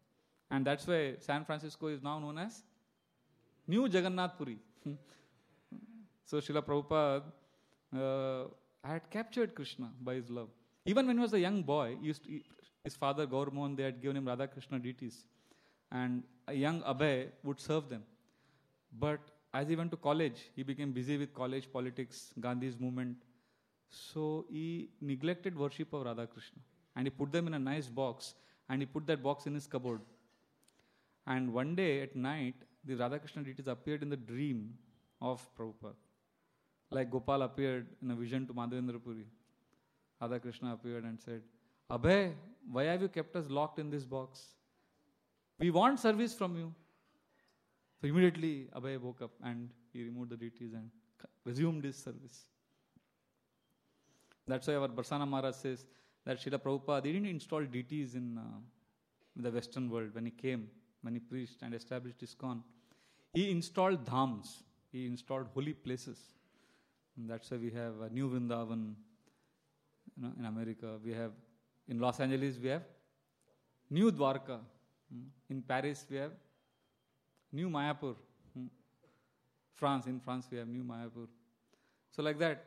And that's why San Francisco is now known as New Jagannath Puri. So Srila Prabhupada uh, had captured Krishna by his love. Even when he was a young boy, he used to, his father Gaur Mohan, they had given him Radha Krishna deities. And a young Abhay would serve them. But as he went to college, he became busy with college politics, Gandhi's movement. So he neglected worship of Radha Krishna. And he put them in a nice box. And he put that box in his cupboard. And one day at night, the Radha Krishna deities appeared in the dream of Prabhupada. Like Gopal appeared in a vision to Madhavendra Puri. Radha Krishna appeared and said, Abhay, why have you kept us locked in this box? We want service from you. So immediately Abhay woke up and he removed the deities and resumed his service. That's why our Barsana Maharaj says that Srila Prabhupada didn't install deities in, uh, in the Western world when he came, when he preached and established ISKCON. He installed dhams. He installed holy places. And that's why we have a new Vrindavan, you know, in America. We have, in Los Angeles, we have new Dwarka. In Paris, we have new Mayapur. France, in France, we have new Mayapur. So like that.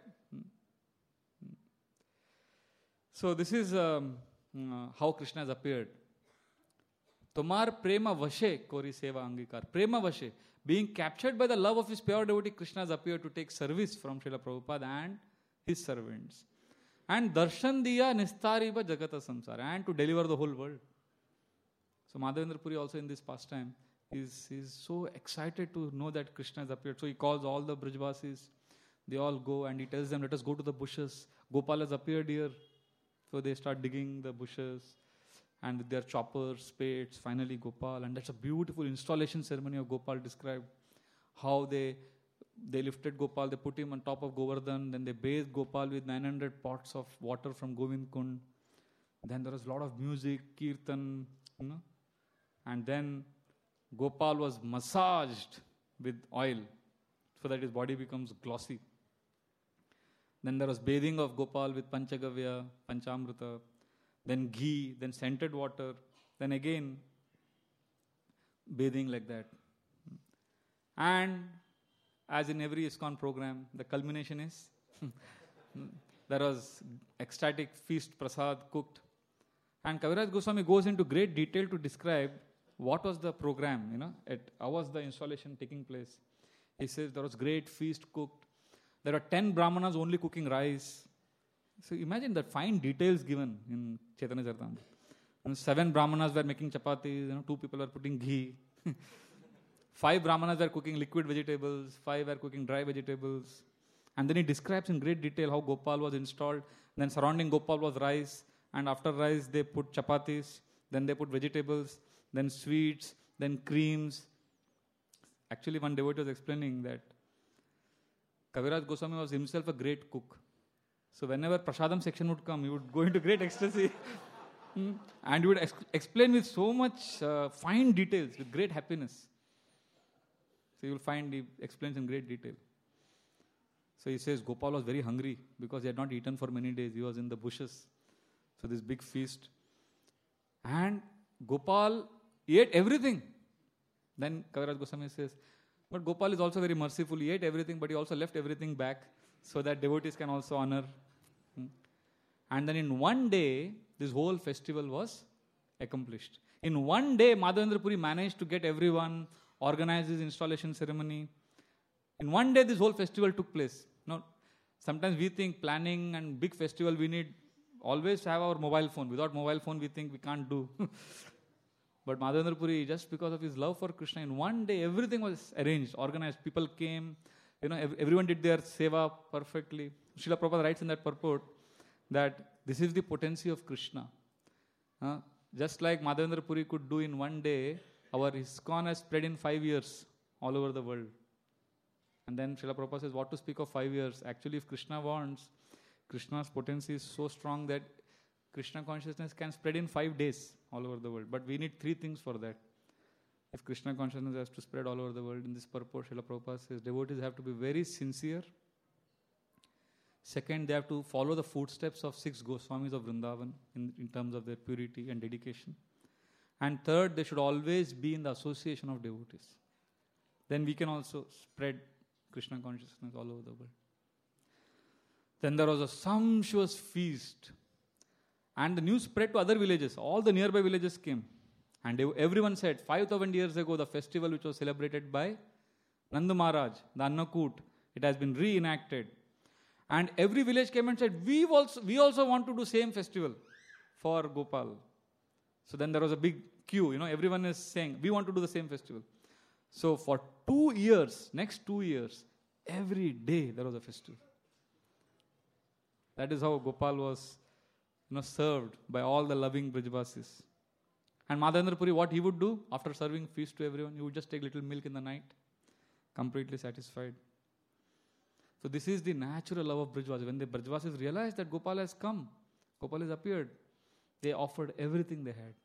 So this is um, uh, how Krishna has appeared. Tomar prema vashe kori seva angikar. Prema vashe. Being captured by the love of his pure devotee, Krishna has appeared to take service from Srila Prabhupada and his servants. And darshan diya nistariva jagata samsara. And to deliver the whole world. So Madhavendra Puri also in this pastime is, is so excited to know that Krishna has appeared. So he calls all the Brajvasis. They all go and he tells them, let us go to the bushes. Gopal has appeared here. So they start digging the bushes. And with their choppers, spades, finally Gopal. And that's a beautiful installation ceremony of Gopal described. How they they lifted Gopal, they put him on top of Govardhan. Then they bathed Gopal with nine hundred pots of water from Govind Kund. Then there was a lot of music, kirtan, you know. And then Gopal was massaged with oil so that his body becomes glossy. Then there was bathing of Gopal with Panchagavya, Panchamrita, then ghee, then scented water, then again bathing like that. And as in every ISKCON program, the culmination is there was ecstatic feast prasad cooked. And Kaviraj Goswami goes into great detail to describe what was the program, you know, at, how was the installation taking place. He says there was great feast cooked. There are ten brahmanas only cooking rice. So imagine the fine details given in Chaitanya Charitamrita. And seven brahmanas were making chapatis, you know, two people were putting ghee. Five brahmanas were cooking liquid vegetables, five were cooking dry vegetables. And then he describes in great detail how Gopal was installed. Then surrounding Gopal was rice. And after rice, they put chapatis. Then they put vegetables. Then sweets. Then creams. Actually, one devotee was explaining that Kaviraj Goswami was himself a great cook. So whenever Prasadam section would come, he would go into great ecstasy. And he would ex- explain with so much uh, fine details, with great happiness. So you will find he explains in great detail. So he says Gopal was very hungry because he had not eaten for many days. He was in the bushes. So this big feast. And Gopal ate everything. Then Kaviraj Goswami says, but Gopal is also very merciful. He ate everything, but he also left everything back so that devotees can also honor. And then in one day, this whole festival was accomplished. In one day, Madhavendra Puri managed to get everyone, organize his installation ceremony. In one day, this whole festival took place. Now, sometimes we think planning and big festival, we need always have our mobile phone. Without mobile phone, we think we can't do. But Madhavendra Puri, just because of his love for Krishna, in one day, everything was arranged, organized. People came, you know, ev- everyone did their seva perfectly. Srila Prabhupada writes in that purport that this is the potency of Krishna. Uh, just like Madhavendra Puri could do in one day, our ISKCON has spread in five years all over the world. And then Srila Prabhupada says, what to speak of five years? Actually, if Krishna wants, Krishna's potency is so strong that Krishna consciousness can spread in five days all over the world. But we need three things for that. If Krishna consciousness has to spread all over the world, in this purport, Srila Prabhupada says, devotees have to be very sincere. Second, they have to follow the footsteps of six Goswamis of Vrindavan in, in terms of their purity and dedication. And third, they should always be in the association of devotees. Then we can also spread Krishna consciousness all over the world. Then there was a sumptuous feast. And the news spread to other villages. All the nearby villages came. And they, everyone said, five thousand years ago, the festival which was celebrated by Nanda Maharaj, the Annakut, it has been reenacted. And every village came and said, we also, we also want to do same festival for Gopal. So then there was a big queue, you know, everyone is saying, we want to do the same festival. So for two years, next two years, every day there was a festival. That is how Gopal was, you know, served by all the loving Brajvasis. And Madhavendra Puri, what he would do after serving feast to everyone, he would just take little milk in the night, completely satisfied. So this is the natural love of Brajvasis. When the Brajvasis realized that Gopal has come, Gopal has appeared, they offered everything they had.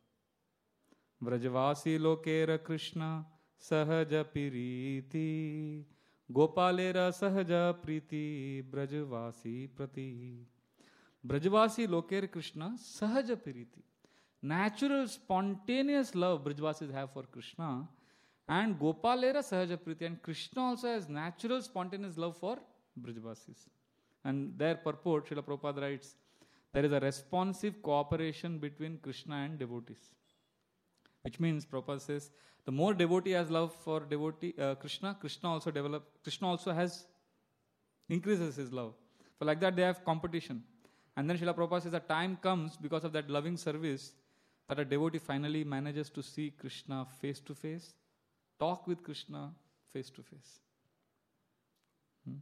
Brajvasi lokera Krishna sahaja piriti Gopalera sahaja priti Brajvasi prati. Brajvasi lokera Krishna sahaja piriti. Natural, spontaneous love Brajvasis have for Krishna, and Gopalera sahaja priti, and Krishna also has natural, spontaneous love for Brajvasis. And their purport, Srila Prabhupada writes, there is a responsive cooperation between Krishna and devotees. Which means, Prabhupada says, the more devotee has love for devotee uh, Krishna, Krishna also develop. Krishna also has increases his love. So like that, they have competition. And then Srila Prabhupada says, a time comes because of that loving service that a devotee finally manages to see Krishna face to face, talk with Krishna face to face. Hmm?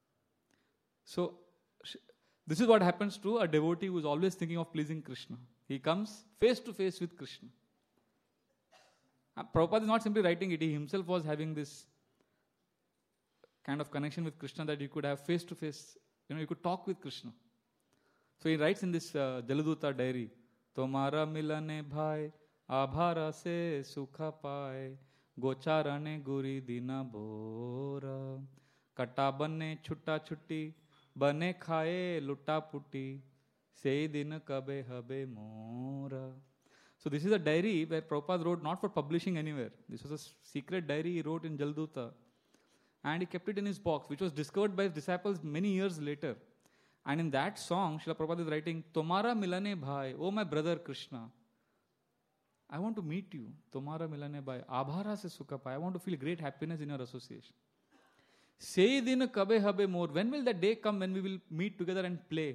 So, this is what happens to a devotee who is always thinking of pleasing Krishna. He comes face to face with Krishna. Uh, Prabhupada is not simply writing it, he himself was having this kind of connection with Krishna that you could have face to face, you know, you could talk with Krishna. So he writes in this uh, Jaladuta diary, Tomara milane bhai, abhara se sukha pae, gocharane guri dina bora, kata banne chutta chutti, bane khaye lutta putti, sei din kabe habe mora. So this is a diary where Prabhupada wrote not for publishing anywhere. This was a secret diary he wrote in Jaladuta. And he kept it in his box, which was discovered by his disciples many years later. And in that song, Srila Prabhupada is writing, Tomara milane bhai, oh my brother Krishna, I want to meet you. Tomara milane bhai, abhara se sukha paye. I want to feel great happiness in your association. Sei din kabe habe more. When will that day come when we will meet together and play?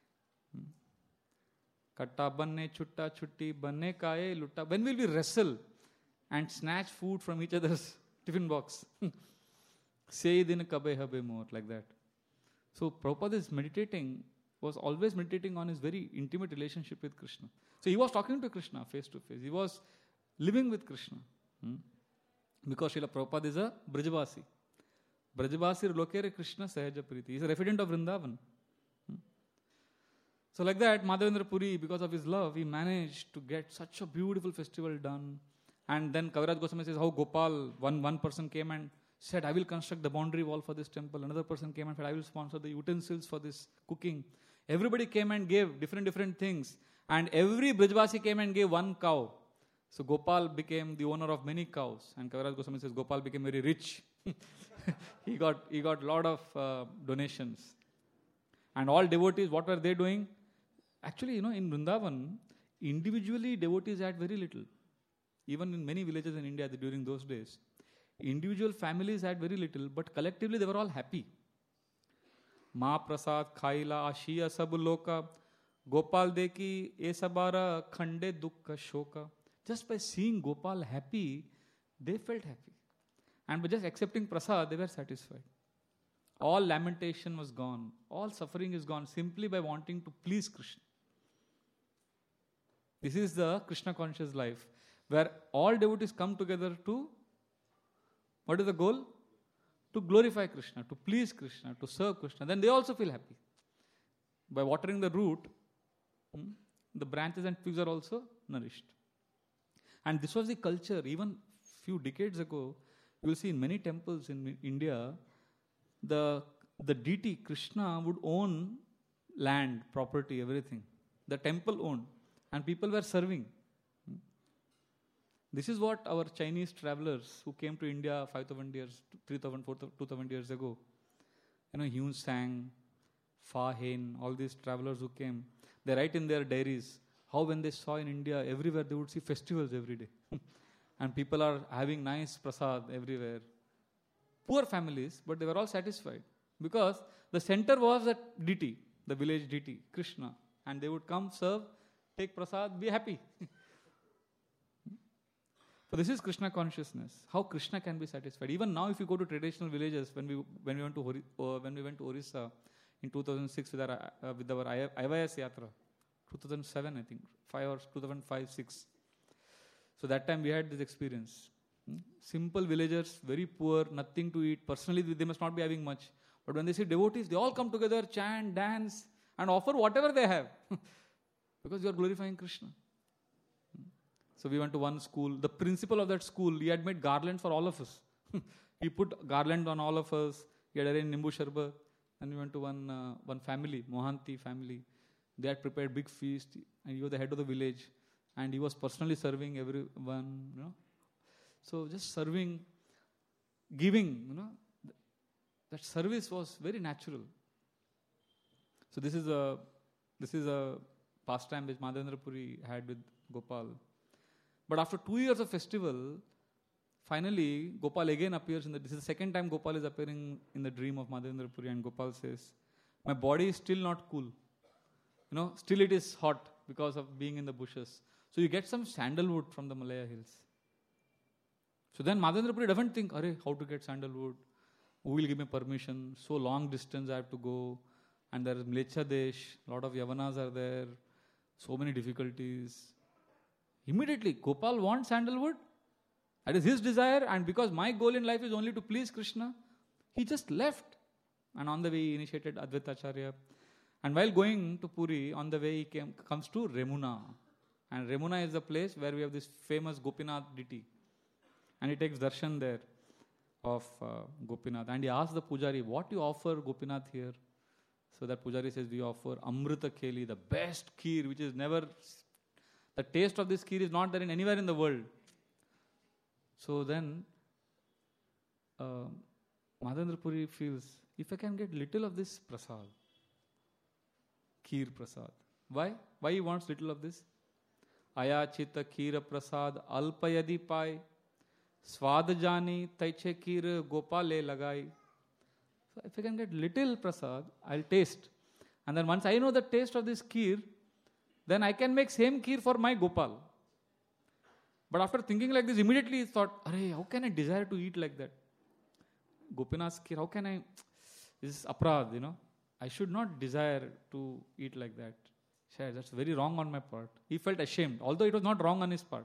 Katta banne chutta chutti banne kaye lutta. When will we wrestle and snatch food from each other's tiffin box? Sei din kabe habe more, like that. So Prabhupada is meditating, was always meditating on his very intimate relationship with Krishna. So he was talking to Krishna face to face. He was living with Krishna. Hmm? Because Srila Prabhupada is a Brajvasi. Brajvasi lokere Krishna sahaja priti. He is a resident of Vrindavan. Hmm? So like that, Madhavendra Puri, because of his love, he managed to get such a beautiful festival done. And then Kaviraj Goswami says how Gopal, one, one person came and said, I will construct the boundary wall for this temple. Another person came and said, I will sponsor the utensils for this cooking. Everybody came and gave different, different things. And every Brajvasi came and gave one cow. So Gopal became the owner of many cows. And Kaviraj Goswami says, Gopal became very rich. he got he got a lot of uh, donations. And all devotees, what were they doing? Actually, you know, in Vrindavan, individually devotees had very little. Even in many villages in India during those days, individual families had very little, but collectively they were all happy. Ma prasad khaila ashiya sab loka, Gopal deki esabara khande dukkha shoka. Just by seeing Gopal happy, they felt happy. And by just accepting prasad, they were satisfied. All lamentation was gone. All suffering is gone simply by wanting to please Krishna. This is the Krishna conscious life, where all devotees come together to, what is the goal? To glorify Krishna, to please Krishna, to serve Krishna. Then they also feel happy. By watering the root, hmm, the branches and twigs are also nourished. And this was the culture. Even few decades ago, you will see in many temples in India, the, the deity Krishna would own land, property, everything. The temple owned. And people were serving. This is what our Chinese travelers who came to India five thousand years, three thousand, four thousand, two thousand years ago, you know, Hyun Sang, Fa Hein, all these travelers who came, they write in their diaries how when they saw in India, everywhere they would see festivals every day. And people are having nice prasad everywhere. Poor families, but they were all satisfied. Because the center was a deity, the village deity, Krishna. And they would come, serve, take prasad, be happy. So this is Krishna consciousness. How Krishna can be satisfied. Even now, if you go to traditional villages, when we when we went to Hori, uh, when we went to Orissa in two thousand six with our uh, with our I V S Yatra, two thousand seven I think, five or two thousand five six. So that time we had this experience. Hmm? Simple villagers, very poor, nothing to eat. Personally, they must not be having much. But when they see devotees, they all come together, chant, dance, and offer whatever they have, because you are glorifying Krishna. So we went to one school. The principal of that school, he had made garlands for all of us. He put garland on all of us. He had arranged Nimbu Sharbat. And we went to one uh, one family, Mohanty family. They had prepared big feast. And he was the head of the village. And he was personally serving everyone, you know. So just serving, giving, you know. That service was very natural. So this is a this is a pastime which Madhavendra Puri had with Gopal. But after two years of festival, finally Gopal again appears in the. This is the second time Gopal is appearing in the dream of Madhavendra Puri, and Gopal says, "My body is still not cool. You know, still it is hot because of being in the bushes. So you get some sandalwood from the Malaya hills." So then Madhavendra Puri doesn't think, "Arey, how to get sandalwood? Who will give me permission? So long distance I have to go, and there is Mlecha Desh, a lot of Yavanas are there, so many difficulties." Immediately, Gopal wants sandalwood. That is his desire, and because my goal in life is only to please Krishna, he just left. And on the way, he initiated Advaita Acharya. And while going to Puri, on the way, he came, comes to Remuna. And Remuna is the place where we have this famous Gopinath deity. And he takes darshan there of uh, Gopinath. And he asks the Pujari, "What you offer Gopinath here?" So that Pujari says, "We offer Amrita Kheli, the best kheer, which is never... The taste of this kheer is not there in anywhere in the world." So then, uh, Madhavendra Puri feels, if I can get little of this prasad, kheer prasad. Why? Why he wants little of this? Aya chita kheer prasad alpayadi pai, swad jani taiche kheer gopale lagai. So if I can get little prasad, I'll taste. And then once I know the taste of this kheer, then I can make same kheer for my Gopal. But after thinking like this, immediately he thought, "Arey, how can I desire to eat like that? Gopinath's kheer, how can I? This is aprad, you know. I should not desire to eat like that. Share, that's very wrong on my part." He felt ashamed, although it was not wrong on his part.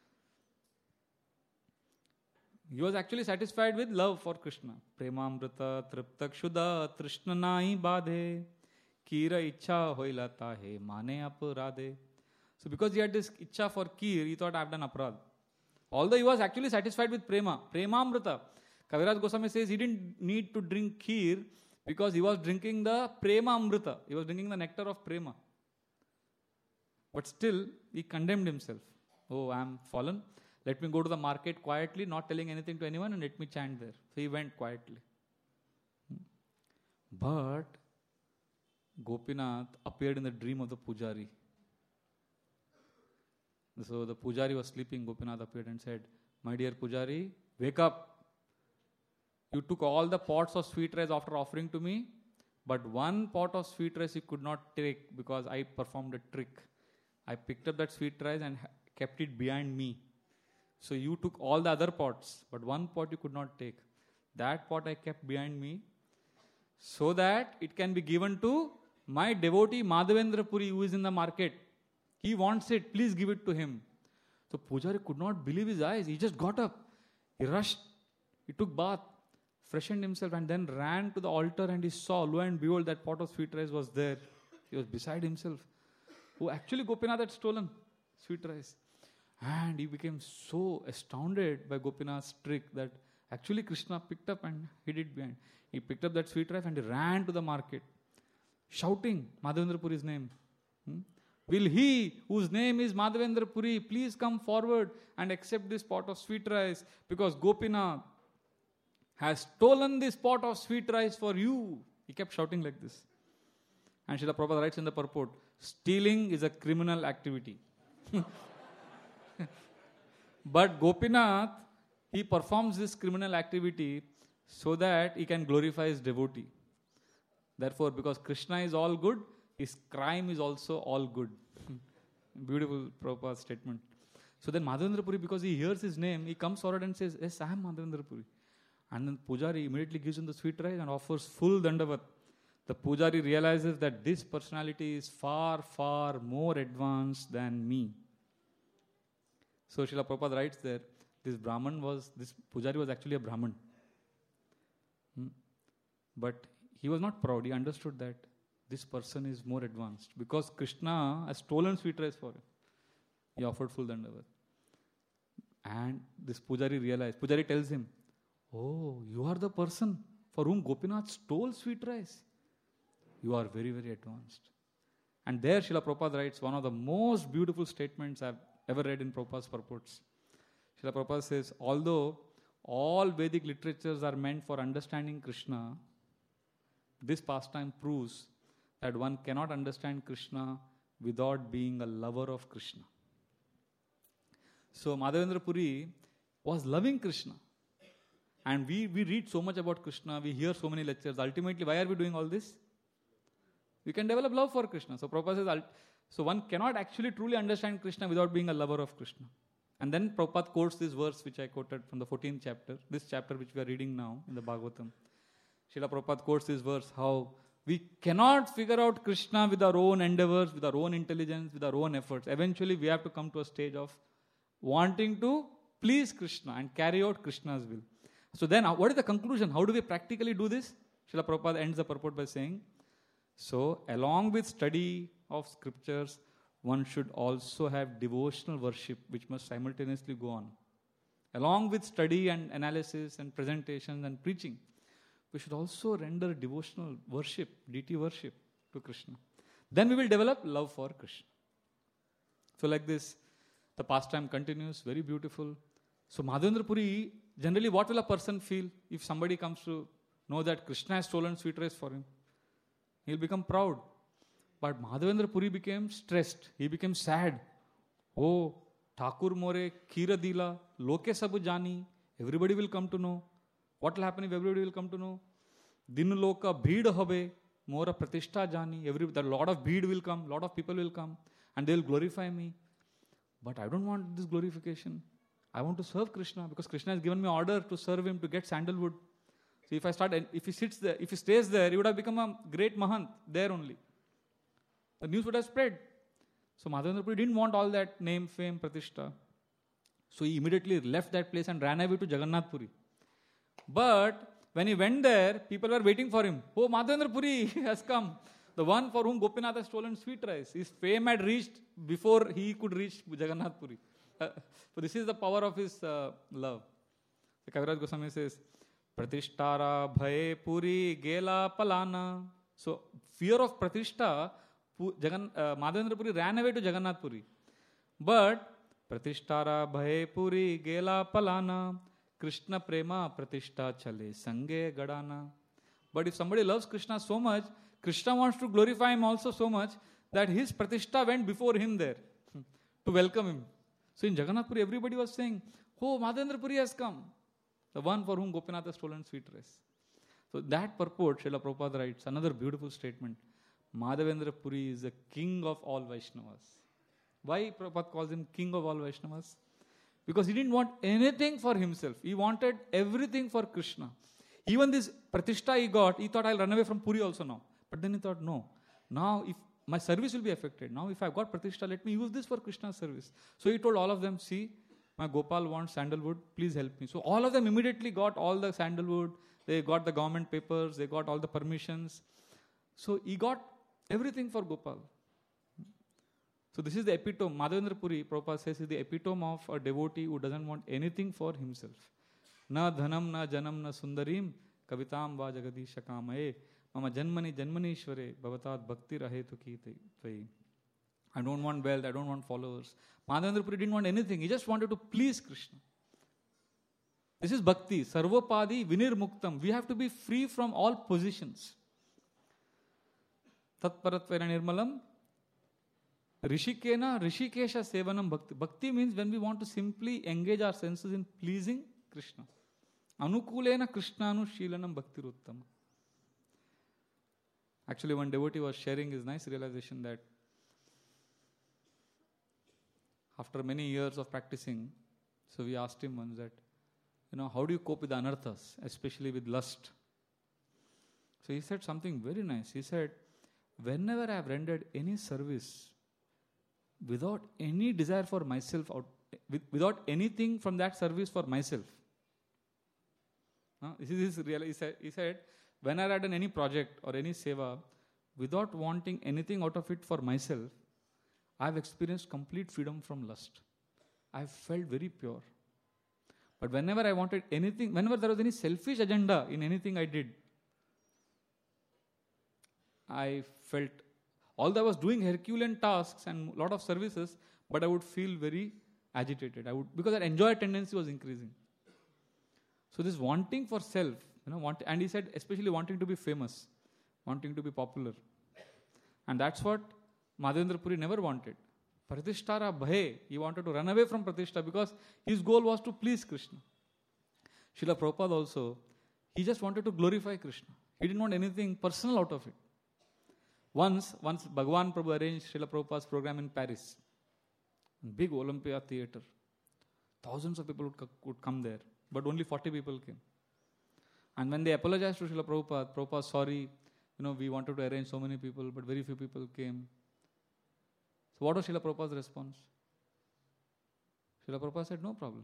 He was actually satisfied with love for Krishna. Premamrita triptak shuddha trishna nahi badhe. Kira ichha hoila tahe mane aparade. So because he had this ichha for kheer, he thought, "I've done aprad." Although he was actually satisfied with prema. Premamrita. Kaviraj Goswami says he didn't need to drink kheer because he was drinking the prema amrita. He was drinking the nectar of prema. But still, he condemned himself. "Oh, I am fallen. Let me go to the market quietly, not telling anything to anyone, and let me chant there." So he went quietly. But Gopinath appeared in the dream of the Pujari. So the Pujari was sleeping. Gopinath appeared and said, "My dear Pujari, wake up. You took all the pots of sweet rice after offering to me, but one pot of sweet rice you could not take because I performed a trick. I picked up that sweet rice and kept it behind me. So you took all the other pots, but one pot you could not take. That pot I kept behind me so that it can be given to my devotee Madhavendra Puri, who is in the market. He wants it. Please give it to him." So Pujari could not believe his eyes. He just got up. He rushed. He took bath, freshened himself, and then ran to the altar, and he saw, lo and behold, that pot of sweet rice was there. He was beside himself. Oh, actually Gopinath had stolen sweet rice. And he became so astounded by Gopinath's trick that actually Krishna picked up and hid it behind. He picked up that sweet rice and he ran to the market, shouting Madhavendra Puri's name. Hmm? Will he, whose name is Madhavendra Puri, please come forward and accept this pot of sweet rice, because Gopinath has stolen this pot of sweet rice for you. He kept shouting like this. And Srila Prabhupada writes in the purport, stealing is a criminal activity. But Gopinath, he performs this criminal activity so that he can glorify his devotee. Therefore, because Krishna is all good, his crime is also all good. Beautiful Prabhupada statement. So then Madhavendra Puri, because he hears his name, he comes forward and says, yes, I am Madhavendra Puri. And then Pujari immediately gives him the sweet rice and offers full dandavat. The Pujari realizes that this personality is far, far more advanced than me. So Srila Prabhupada writes there, this Brahman was, this Pujari was actually a Brahman. Hmm? But he was not proud. He understood that this person is more advanced. Because Krishna has stolen sweet rice for him. He offered full dandavat. And this Pujari realized, Pujari tells him, oh, you are the person for whom Gopinath stole sweet rice. You are very, very advanced. And there Srila Prabhupada writes one of the most beautiful statements I've ever read in Prabhupada's purports. Srila Prabhupada says, although all Vedic literatures are meant for understanding Krishna, this pastime proves that one cannot understand Krishna without being a lover of Krishna. So Madhavendra Puri was loving Krishna. And we, we read so much about Krishna, we hear so many lectures. Ultimately, why are we doing all this? We can develop love for Krishna. So Prabhupada says, so one cannot actually truly understand Krishna without being a lover of Krishna. And then Prabhupada quotes this verse which I quoted from the fourteenth chapter, this chapter which we are reading now in the Bhagavatam. Srila Prabhupada quotes this verse, how we cannot figure out Krishna with our own endeavors, with our own intelligence, with our own efforts. Eventually we have to come to a stage of wanting to please Krishna and carry out Krishna's will. So then what is the conclusion? How do we practically do this? Srila Prabhupada ends the purport by saying, so along with study of scriptures, one should also have devotional worship which must simultaneously go on. Along with study and analysis and presentations and preaching, we should also render devotional worship, deity worship to Krishna. Then we will develop love for Krishna. So like this, the pastime continues, very beautiful. So Madhavendra Puri, generally what will a person feel if somebody comes to know that Krishna has stolen sweet rice for him? He'll become proud. But Madhavendra Puri became stressed. He became sad. Oh, Thakur more kheera dila, loke sabu jani. Everybody will come to know. What will happen if everybody will come to know? Din loka bheed habe, mora pratishta jani. Every, a lot of bheed will come, lot of people will come, and they will glorify me. But I don't want this glorification. I want to serve Krishna, because Krishna has given me order to serve him, to get sandalwood. So if I start, if he sits there, if he stays there, he would have become a great Mahant there only. The news would have spread. So Madhavendra Puri didn't want all that name, fame, pratishtha. So he immediately left that place and ran away to Jagannath Puri. But when he went there, people were waiting for him. Oh, Madhavendra Puri has come. The one for whom Gopinath has stolen sweet rice. His fame had reached before he could reach Jagannath Puri. Uh, so this is the power of his uh, love. The Kaviraj Goswami says, Pratishtara bhaye puri gela palana. So fear of Pratishta, Jagan, uh, Madhavendra Puri ran away to Jagannath Puri. But Pratishtara bhaye puri gela palana. Krishna prema pratishta chale sange gadana. But if somebody loves Krishna so much, Krishna wants to glorify him also so much that his pratishta went before him there to welcome him. So in Jagannath Puri, everybody was saying, oh, Madhavendra Puri has come. The one for whom Gopinath has stolen sweet rice. So that purport, Srila Prabhupada writes, another beautiful statement. Madhavendra Puri is the king of all Vaishnavas. Why Prabhupada calls him king of all Vaishnavas? Because he didn't want anything for himself. He wanted everything for Krishna. Even this pratishtha he got, he thought, I'll run away from Puri also now. But then he thought, no. Now if my service will be affected. Now if I've got pratishtha, let me use this for Krishna's service. So he told all of them, see, my Gopal wants sandalwood, please help me. So all of them immediately got all the sandalwood. They got the government papers. They got all the permissions. So he got everything for Gopal. So this is the epitome. Madhavendra Puri, Prabhupada says, is the epitome of a devotee who doesn't want anything for himself. Na dhanam, na janam, na sundarim, kavitam va jagadisha kamaye, mama janmani janmanishware, bhavatat bhakti rahetu ki tvai. I don't want wealth, I don't want followers. Madhavendra Puri didn't want anything, he just wanted to please Krishna. This is bhakti, sarvopadi vinirmuktam. We have to be free from all positions. Tatparatvena nirmalam, rishikena rishikesha sevanam bhakti. Bhakti means when we want to simply engage our senses in pleasing Krishna. Anukulena krishnanu shilanam bhaktiruttama. Actually, one devotee was sharing his nice realization that after many years of practicing, so we asked him once that, you know, how do you cope with anarthas, especially with lust? So he said something very nice. He said, whenever I have rendered any service without any desire for myself, out, with, without anything from that service for myself. Uh, this is his real, he said, he said, when I had done any project or any seva, without wanting anything out of it for myself, I have experienced complete freedom from lust. I have felt very pure. But whenever I wanted anything, whenever there was any selfish agenda in anything I did, I felt, although I was doing Herculean tasks and a lot of services, but I would feel very agitated. I would, because that enjoy tendency was increasing. So this wanting for self, you know, want, and he said especially wanting to be famous, wanting to be popular. And that's what Madhavendra Puri never wanted. Pratishtara bhaye, he wanted to run away from Pratishtha because his goal was to please Krishna. Srila Prabhupada also, he just wanted to glorify Krishna. He didn't want anything personal out of it. Once, once Bhagwan Prabhu arranged Srila Prabhupada's program in Paris. Big Olympia theatre. Thousands of people would, would come there, but only forty people came. And when they apologized to Srila Prabhupada, Prabhupada, sorry, you know, we wanted to arrange so many people, but very few people came. So what was Srila Prabhupada's response? Srila Prabhupada said, no problem.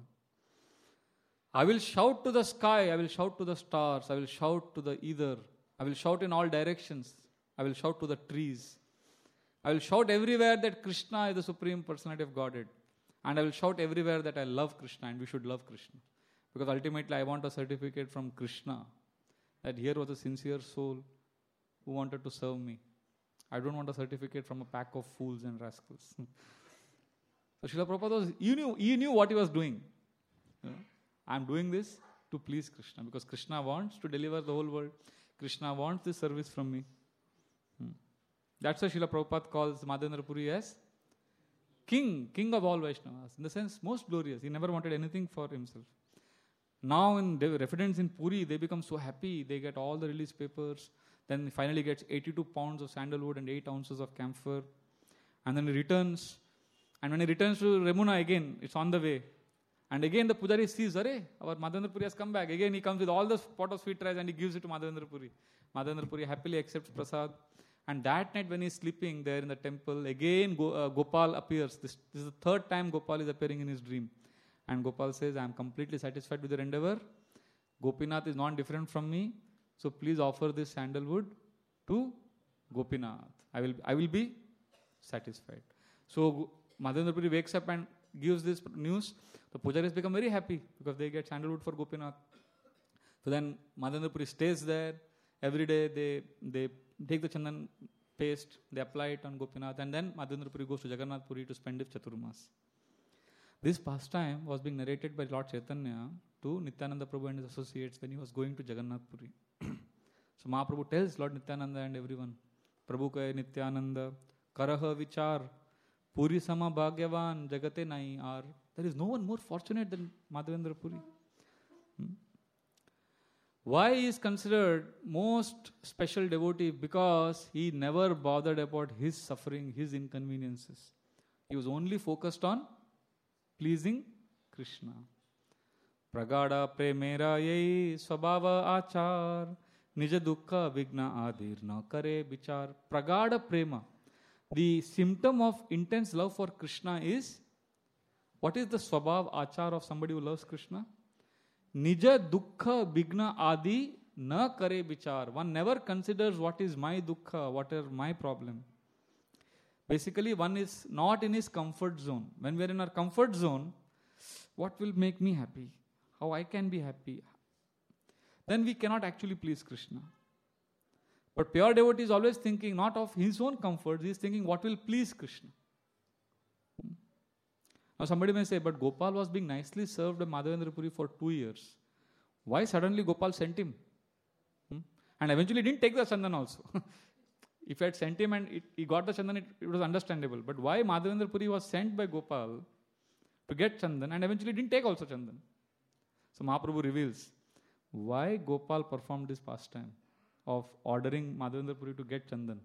I will shout to the sky, I will shout to the stars, I will shout to the ether, I will shout in all directions, I will shout to the trees. I will shout everywhere that Krishna is the Supreme Personality of Godhead. And I will shout everywhere that I love Krishna and we should love Krishna. Because ultimately I want a certificate from Krishna that here was a sincere soul who wanted to serve me. I don't want a certificate from a pack of fools and rascals. So Srila Prabhupada was, he knew, he knew what he was doing. You know, I am doing this to please Krishna because Krishna wants to deliver the whole world. Krishna wants this service from me. Hmm. That's why Srila Prabhupada calls Madhavendra Puri as king, king of all Vaishnavas. In the sense, most glorious. He never wanted anything for himself. Now in the residents in Puri, they become so happy. They get all the release papers. Then he finally gets eighty-two pounds of sandalwood and eight ounces of camphor. And then he returns. And when he returns to Remuna again, it's on the way. And again the Pujari sees, Arey, our Madhavendra Puri has come back. Again he comes with all the pot of sweet rice and he gives it to Madhavendra Puri. Madhavendra Puri happily accepts prasad. And that night when he's sleeping there in the temple, again Go, uh, Gopal appears. This, this is the third time Gopal is appearing in his dream. And Gopal says, I am completely satisfied with your endeavor. Gopinath is not different from me. So please offer this sandalwood to Gopinath. I will, I will be satisfied. So Madhavendra Puri wakes up and gives this news. The pujaris become very happy because they get sandalwood for Gopinath. So then Madhavendra Puri stays there. Every day they, they take the chandan paste, they apply it on Gopinath, and then Madhavendra Puri goes to Jagannath Puri to spend his Chaturmas. This pastime was being narrated by Lord Chaitanya to Nityananda Prabhu and his associates when he was going to Jagannath Puri. So Mahaprabhu tells Lord Nityananda and everyone, Prabhu kahe Nityananda, Karaha Vichar, Puri Sama Bhagyavan, Jagate Nai Ar. There is no one more fortunate than Madhavendra Puri. Hmm? Why he is considered most special devotee? Because he never bothered about his suffering, his inconveniences. He was only focused on pleasing Krishna. Pragada premera yai swabhava achar nija dukkha vigna adir na kare bichar. Pragada prema. The symptom of intense love for Krishna is, what is the swabhav achar of somebody who loves Krishna? Nija dukkha vigna adi na kare bichar. One never considers what is my dukkha, what is my problem. Basically, one is not in his comfort zone. When we are in our comfort zone, what will make me happy? How I can be happy? Then we cannot actually please Krishna. But pure devotee is always thinking not of his own comfort, he is thinking what will please Krishna. Now somebody may say, but Gopal was being nicely served by Madhavendra Puri for two years. Why suddenly Gopal sent him? Hmm? And eventually didn't take the Chandan also. If he had sent him and it, he got the Chandan, it, it was understandable. But why Madhavendra Puri was sent by Gopal to get Chandan and eventually didn't take also Chandan? So Mahaprabhu reveals why Gopal performed this pastime of ordering Madhavendra Puri to get Chandan.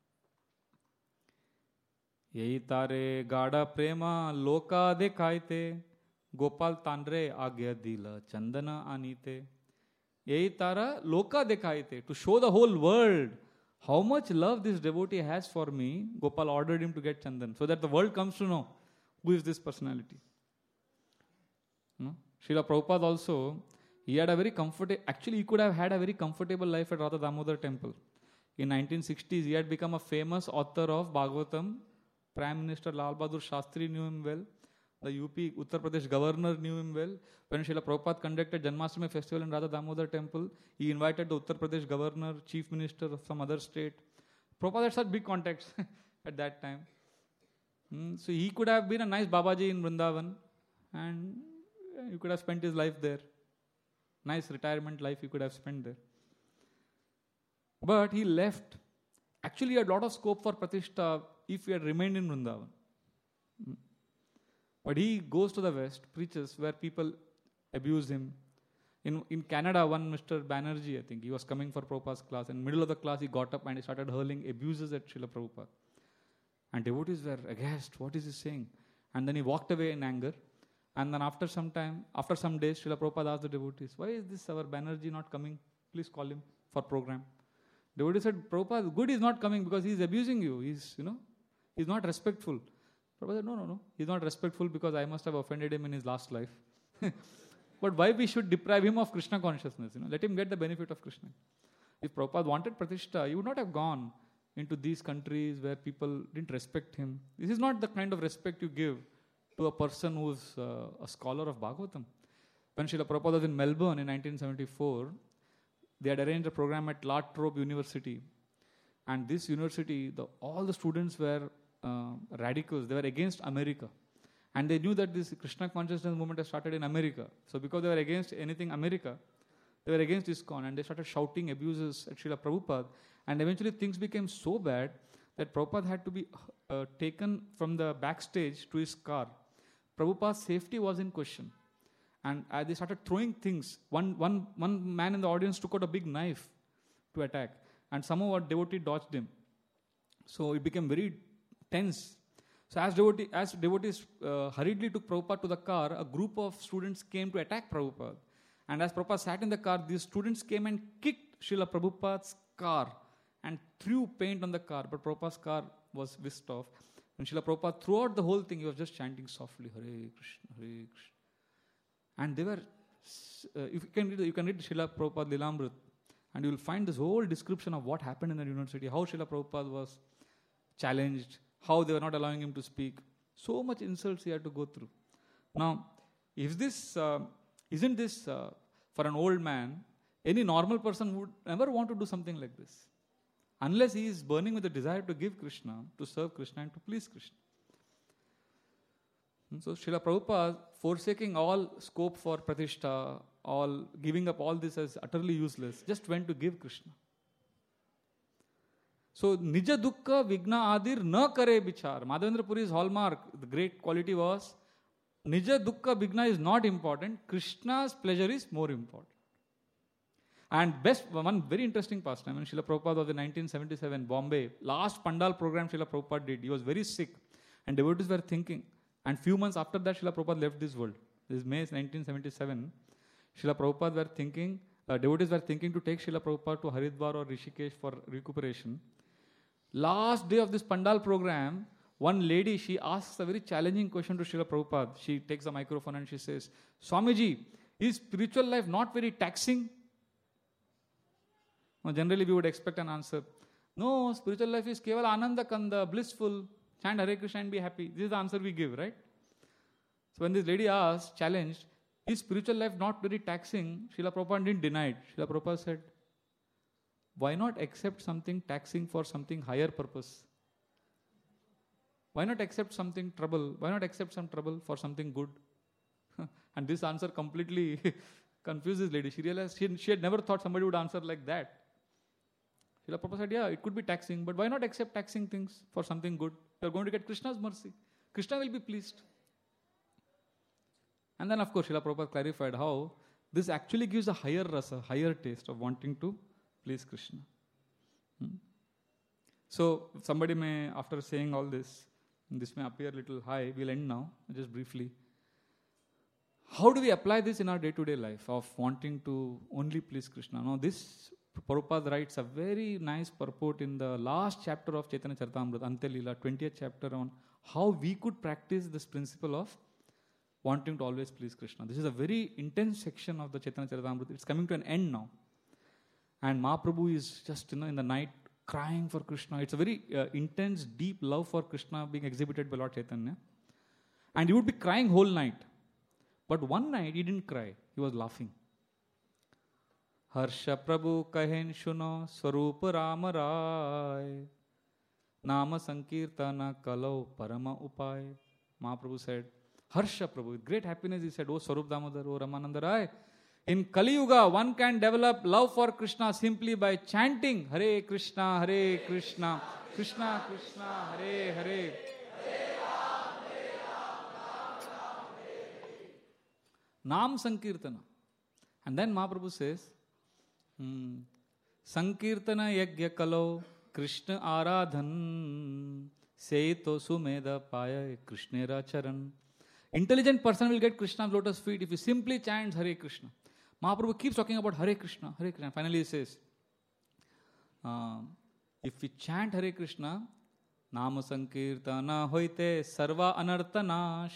Yehi tare gada prema loka dekhaite Gopal tanre agya dila Chandana anite. Yehi tara loka dekhaite, to show the whole world how much love this devotee has for me, Gopal ordered him to get Chandan, so that the world comes to know who is this personality. No? Srila Prabhupada also, he had a very comfortable, actually he could have had a very comfortable life at Radha Damodar temple. In nineteen sixties, he had become a famous author of Bhagavatam. Prime Minister Lal Bahadur Shastri knew him well. The U P Uttar Pradesh governor knew him well. When Srila Prabhupada conducted Janmashtami festival in Radha Damodar temple, he invited the Uttar Pradesh governor, chief minister of some other state. Prabhupada had such big contacts at that time. Hmm. So he could have been a nice Babaji in Vrindavan and he could have spent his life there. Nice retirement life he could have spent there. But he left. Actually, he had a lot of scope for Pratishtha if he had remained in Vrindavan. Hmm. But he goes to the West, preaches where people abuse him. In, in Canada, one Mister Banerjee, I think, he was coming for Prabhupada's class. In the middle of the class, he got up and he started hurling abuses at Srila Prabhupada. And devotees were aghast, what is he saying? And then he walked away in anger. And then after some time, after some days, Srila Prabhupada asked the devotees, why is this our Banerjee not coming? Please call him for program. Devotee said, Prabhupada, good he's not coming because he's abusing you. He's, you know, he's not respectful. Prabhupada said, no, no, no. He's not respectful because I must have offended him in his last life. But why we should deprive him of Krishna consciousness? You know, let him get the benefit of Krishna. If Prabhupada wanted Pratishtha, he would not have gone into these countries where people didn't respect him. This is not the kind of respect you give to a person who's uh, a scholar of Bhagavatam. When Srila Prabhupada was in Melbourne in nineteen seventy-four, they had arranged a program at La Trobe University. And this university, the, all the students were uh, radicals. They were against America. And they knew that this Krishna consciousness movement had started in America. So because they were against anything America, they were against ISKCON and they started shouting abuses at Srila Prabhupada. And eventually things became so bad that Prabhupada had to be uh, taken from the backstage to his car. Prabhupada's safety was in question. And uh, they started throwing things. One, one, one man in the audience took out a big knife to attack. And somehow a devotee dodged him. So it became very tense. So as, devotee, as devotees uh, hurriedly took Prabhupada to the car, a group of students came to attack Prabhupada. And as Prabhupada sat in the car, these students came and kicked Srila Prabhupada's car and threw paint on the car. But Prabhupada's car was whisked off. And Srila Prabhupada, throughout the whole thing, he was just chanting softly, Hare Krishna, Hare Krishna. And they were, uh, if you can read, you can read Srila Prabhupada Lilamrit, and you will find this whole description of what happened in the university, how Srila Prabhupada was challenged, how they were not allowing him to speak. So much insults he had to go through. Now, if this, uh, isn't this, uh, for an old man, any normal person would never want to do something like this. Unless he is burning with the desire to give Krishna, to serve Krishna and to please Krishna. And so Srila Prabhupada, forsaking all scope for Pratishtha, all giving up all this as utterly useless, just went to give Krishna. So Nija Dukkha Vigna Adir Na Kare Bichar. Madhavendra Puri's hallmark, the great quality was, Nija Dukkha Vigna is not important, Krishna's pleasure is more important. And best, one very interesting pastime, when Srila Prabhupada was in nineteen seventy-seven, Bombay, last Pandal program Srila Prabhupada did, he was very sick. And devotees were thinking, and few months after that, Srila Prabhupada left this world. This is May nineteen seventy-seven. Srila Prabhupada were thinking, uh, devotees were thinking to take Srila Prabhupada to Haridwar or Rishikesh for recuperation. Last day of this Pandal program, one lady, she asks a very challenging question to Srila Prabhupada. She takes the microphone and she says, Swamiji, is spiritual life not very taxing? Now, generally we would expect an answer. No, spiritual life is keval ananda kanda, blissful, chant Hare Krishna and be happy. This is the answer we give, right? So when this lady asked, challenged, is spiritual life not very taxing? Srila Prabhupada didn't deny it. Srila Prabhupada said, why not accept something taxing for something higher purpose? Why not accept something trouble? Why not accept some trouble for something good? And this answer completely confused this lady. She realized she, she had never thought somebody would answer like that. Srila Prabhupada said, yeah, it could be taxing, but why not accept taxing things for something good? You are going to get Krishna's mercy. Krishna will be pleased. And then, of course, Srila Prabhupada clarified how this actually gives a higher rasa, higher taste of wanting to please Krishna. Hmm? So, somebody may, after saying all this, this may appear a little high, we'll end now, just briefly. How do we apply this in our day-to-day life of wanting to only please Krishna? Now, this Prabhupada writes a very nice purport in the last chapter of Chaitanya Charitamrita, Antya Leela, twentieth chapter, on how we could practice this principle of wanting to always please Krishna. This is a very intense section of the Chaitanya Charitamrita. It's coming to an end now. And Mahaprabhu is just, you know, in the night crying for Krishna. It's a very uh, intense, deep love for Krishna being exhibited by Lord Chaitanya. And he would be crying whole night. But one night he didn't cry. He was laughing. Harsha Prabhu kahen shuno swarup Rama Rai Nama Sankirtana kalau parama upay. Mahaprabhu said, Harsha Prabhu, with great happiness he said, O Swarup Damodar, O Ramananda Rai, in Kali Yuga one can develop love for Krishna simply by chanting Hare Krishna, Hare Krishna, Krishna Krishna, Hare Hare. Naam Sankirtana. And then Mahaprabhu says, hmm, Sankirtana yagya kalo Krishna aradhan seito sumeda paya Krishnera charan. Intelligent person will get Krishna's lotus feet if he simply chants Hare Krishna. Mahaprabhu keeps talking about Hare Krishna, Hare Krishna. Finally he says, uh, if we chant Hare Krishna, Nama Sankirtana hoite sarva anartha nash.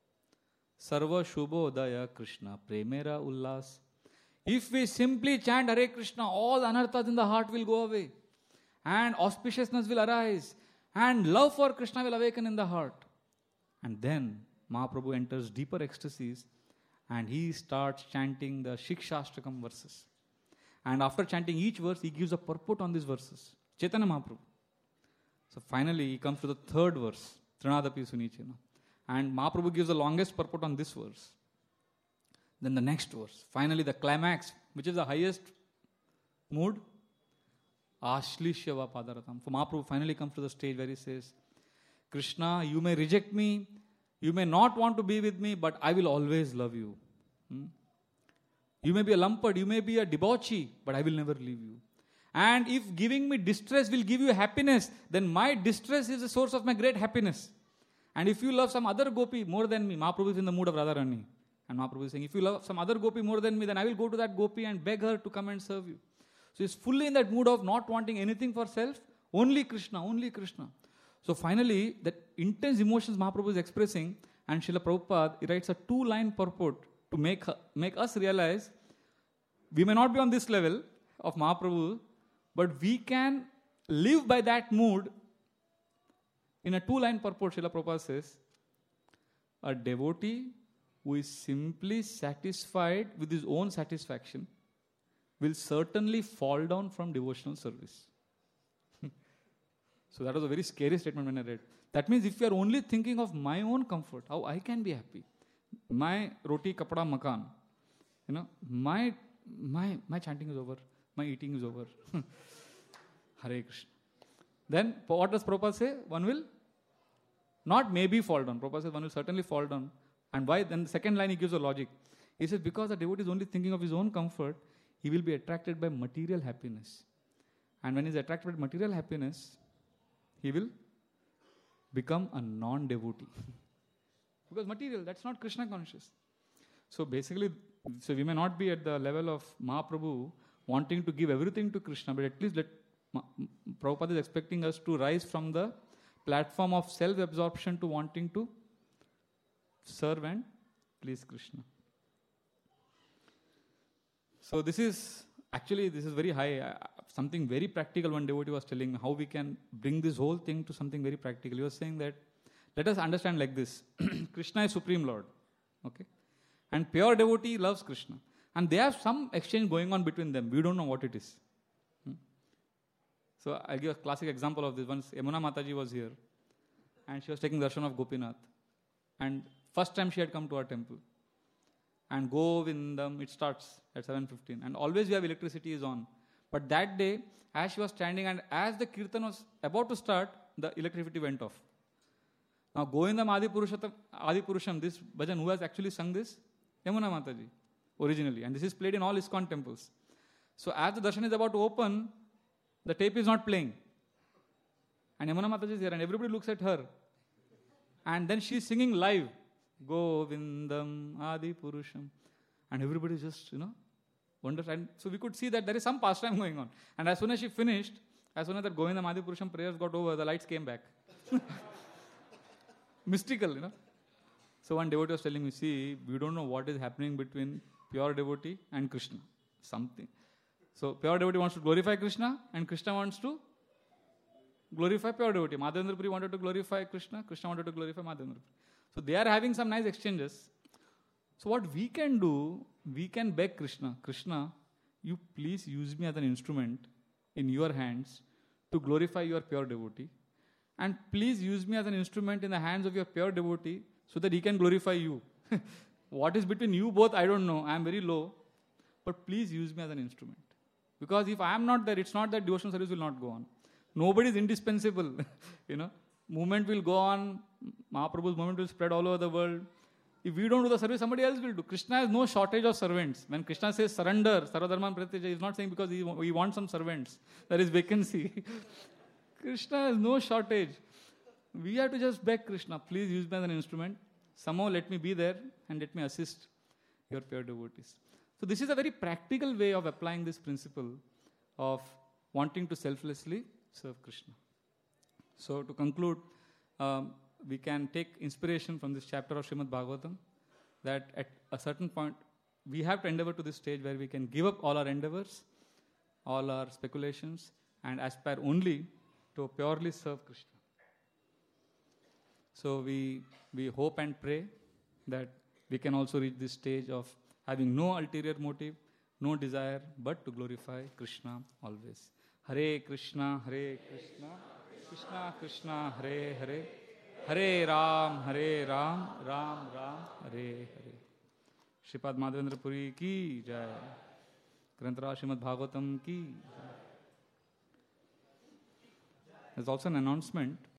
Sarva Shubhodaya Krishna Premera Ullas. If we simply chant Hare Krishna, all anarthas in the heart will go away. And auspiciousness will arise. And love for Krishna will awaken in the heart. And then Mahaprabhu enters deeper ecstasies and he starts chanting the Shikshashtakam verses. And after chanting each verse, he gives a purport on these verses. Chaitanya Mahaprabhu. So finally, he comes to the third verse. Trinadapi Sunichena. And Mahaprabhu gives the longest purport on this verse. Then the next verse. Finally, the climax, which is the highest mood. Ashlishyava Padaratam. So Mahaprabhu finally comes to the stage where he says, Krishna, you may reject me, you may not want to be with me, but I will always love you. Hmm? You may be a lumpard, you may be a debauchee, but I will never leave you. And if giving me distress will give you happiness, then my distress is the source of my great happiness. And if you love some other gopi more than me, Mahaprabhu is in the mood of Radharani. And Mahaprabhu is saying, if you love some other gopi more than me, then I will go to that gopi and beg her to come and serve you. So he's fully in that mood of not wanting anything for self, only Krishna, only Krishna. So finally, that intense emotions Mahaprabhu is expressing, and Srila Prabhupada, he writes a two-line purport to make, make us realize we may not be on this level of Mahaprabhu, but we can live by that mood. In a two-line purport, Srila Prabhupada says, a devotee who is simply satisfied with his own satisfaction will certainly fall down from devotional service. So that was a very scary statement when I read. That means if you are only thinking of my own comfort, how I can be happy, my roti, kapda, makan, you know, my my my chanting is over, my eating is over. Hare Krishna. Then what does Prabhupada say? One will not maybe fall down. Prabhupada says one will certainly fall down. And why? Then the second line he gives a logic. He says because the devotee is only thinking of his own comfort, he will be attracted by material happiness. And when he is attracted by material happiness, he will become a non-devotee. Because material, that's not Krishna conscious. So basically, so we may not be at the level of Mahaprabhu wanting to give everything to Krishna, but at least let Ma- Prabhupada is expecting us to rise from the platform of self-absorption to wanting to serve and please Krishna. So this is, actually this is very high, uh, something very practical. One devotee was telling me how we can bring this whole thing to something very practical. He was saying that, let us understand like this. Krishna is Supreme Lord. Okay? And pure devotee loves Krishna. And they have some exchange going on between them. We don't know what it is. Hmm? So I'll give a classic example of this. Once Yamuna Mataji was here. and she was taking darshan of Gopinath. And first time she had come to our temple. And Govindam, it starts at seven fifteen. And always we have electricity is on. But that day, as she was standing and as the kirtan was about to start, the electricity went off. Now, Govindam Adi Purushatam, Adi Purusham, this bhajan, who has actually sung this? Yamuna Mataji, originally. And this is played in all ISKCON temples. So, as the darshan is about to open, the tape is not playing. And Yamuna Mataji is here and everybody looks at her. And then she is singing live. Govindam Adi Purusham. And everybody just, you know, wonders. And so we could see that there is some pastime going on. And as soon as she finished, as soon as that Govindam Adi Purusham prayers got over, the lights came back. Mystical, you know. So one devotee was telling me, see, we don't know what is happening between pure devotee and Krishna. Something. So pure devotee wants to glorify Krishna and Krishna wants to glorify pure devotee. Madhavendra Puri wanted to glorify Krishna, Krishna wanted to glorify Madhavendra Puri. So they are having some nice exchanges. So what we can do, we can beg Krishna, Krishna, you please use me as an instrument in your hands to glorify your pure devotee. And please use me as an instrument in the hands of your pure devotee so that he can glorify you. What is between you both, I don't know. I am very low. But please use me as an instrument. Because if I am not there, it's not that devotional service will not go on. Nobody is indispensable. You know, movement will go on. Mahaprabhu's movement will spread all over the world. If we don't do the service, somebody else will do. Krishna has no shortage of servants. When Krishna says surrender, Sarvadharman Pratyaja, he is not saying because he, he wants some servants. There is vacancy. Krishna has no shortage. We have to just beg Krishna, please use me as an instrument. Somehow let me be there and let me assist your pure devotees. So this is a very practical way of applying this principle of wanting to selflessly serve Krishna. So to conclude, um, we can take inspiration from this chapter of Srimad Bhagavatam, that at a certain point, we have to endeavor to this stage where we can give up all our endeavors, all our speculations, and aspire only to purely serve Krishna. So we, we hope and pray that we can also reach this stage of having no ulterior motive, no desire, but to glorify Krishna always. Hare Krishna, Hare Krishna, Krishna Krishna, Hare Hare, Hare Ram, Hare Ram, Ram Ram, Hare Hare. Shripad Madhavendra Puri ki jai. Granthara Srimad Bhagavatam ki jai. There's also an announcement.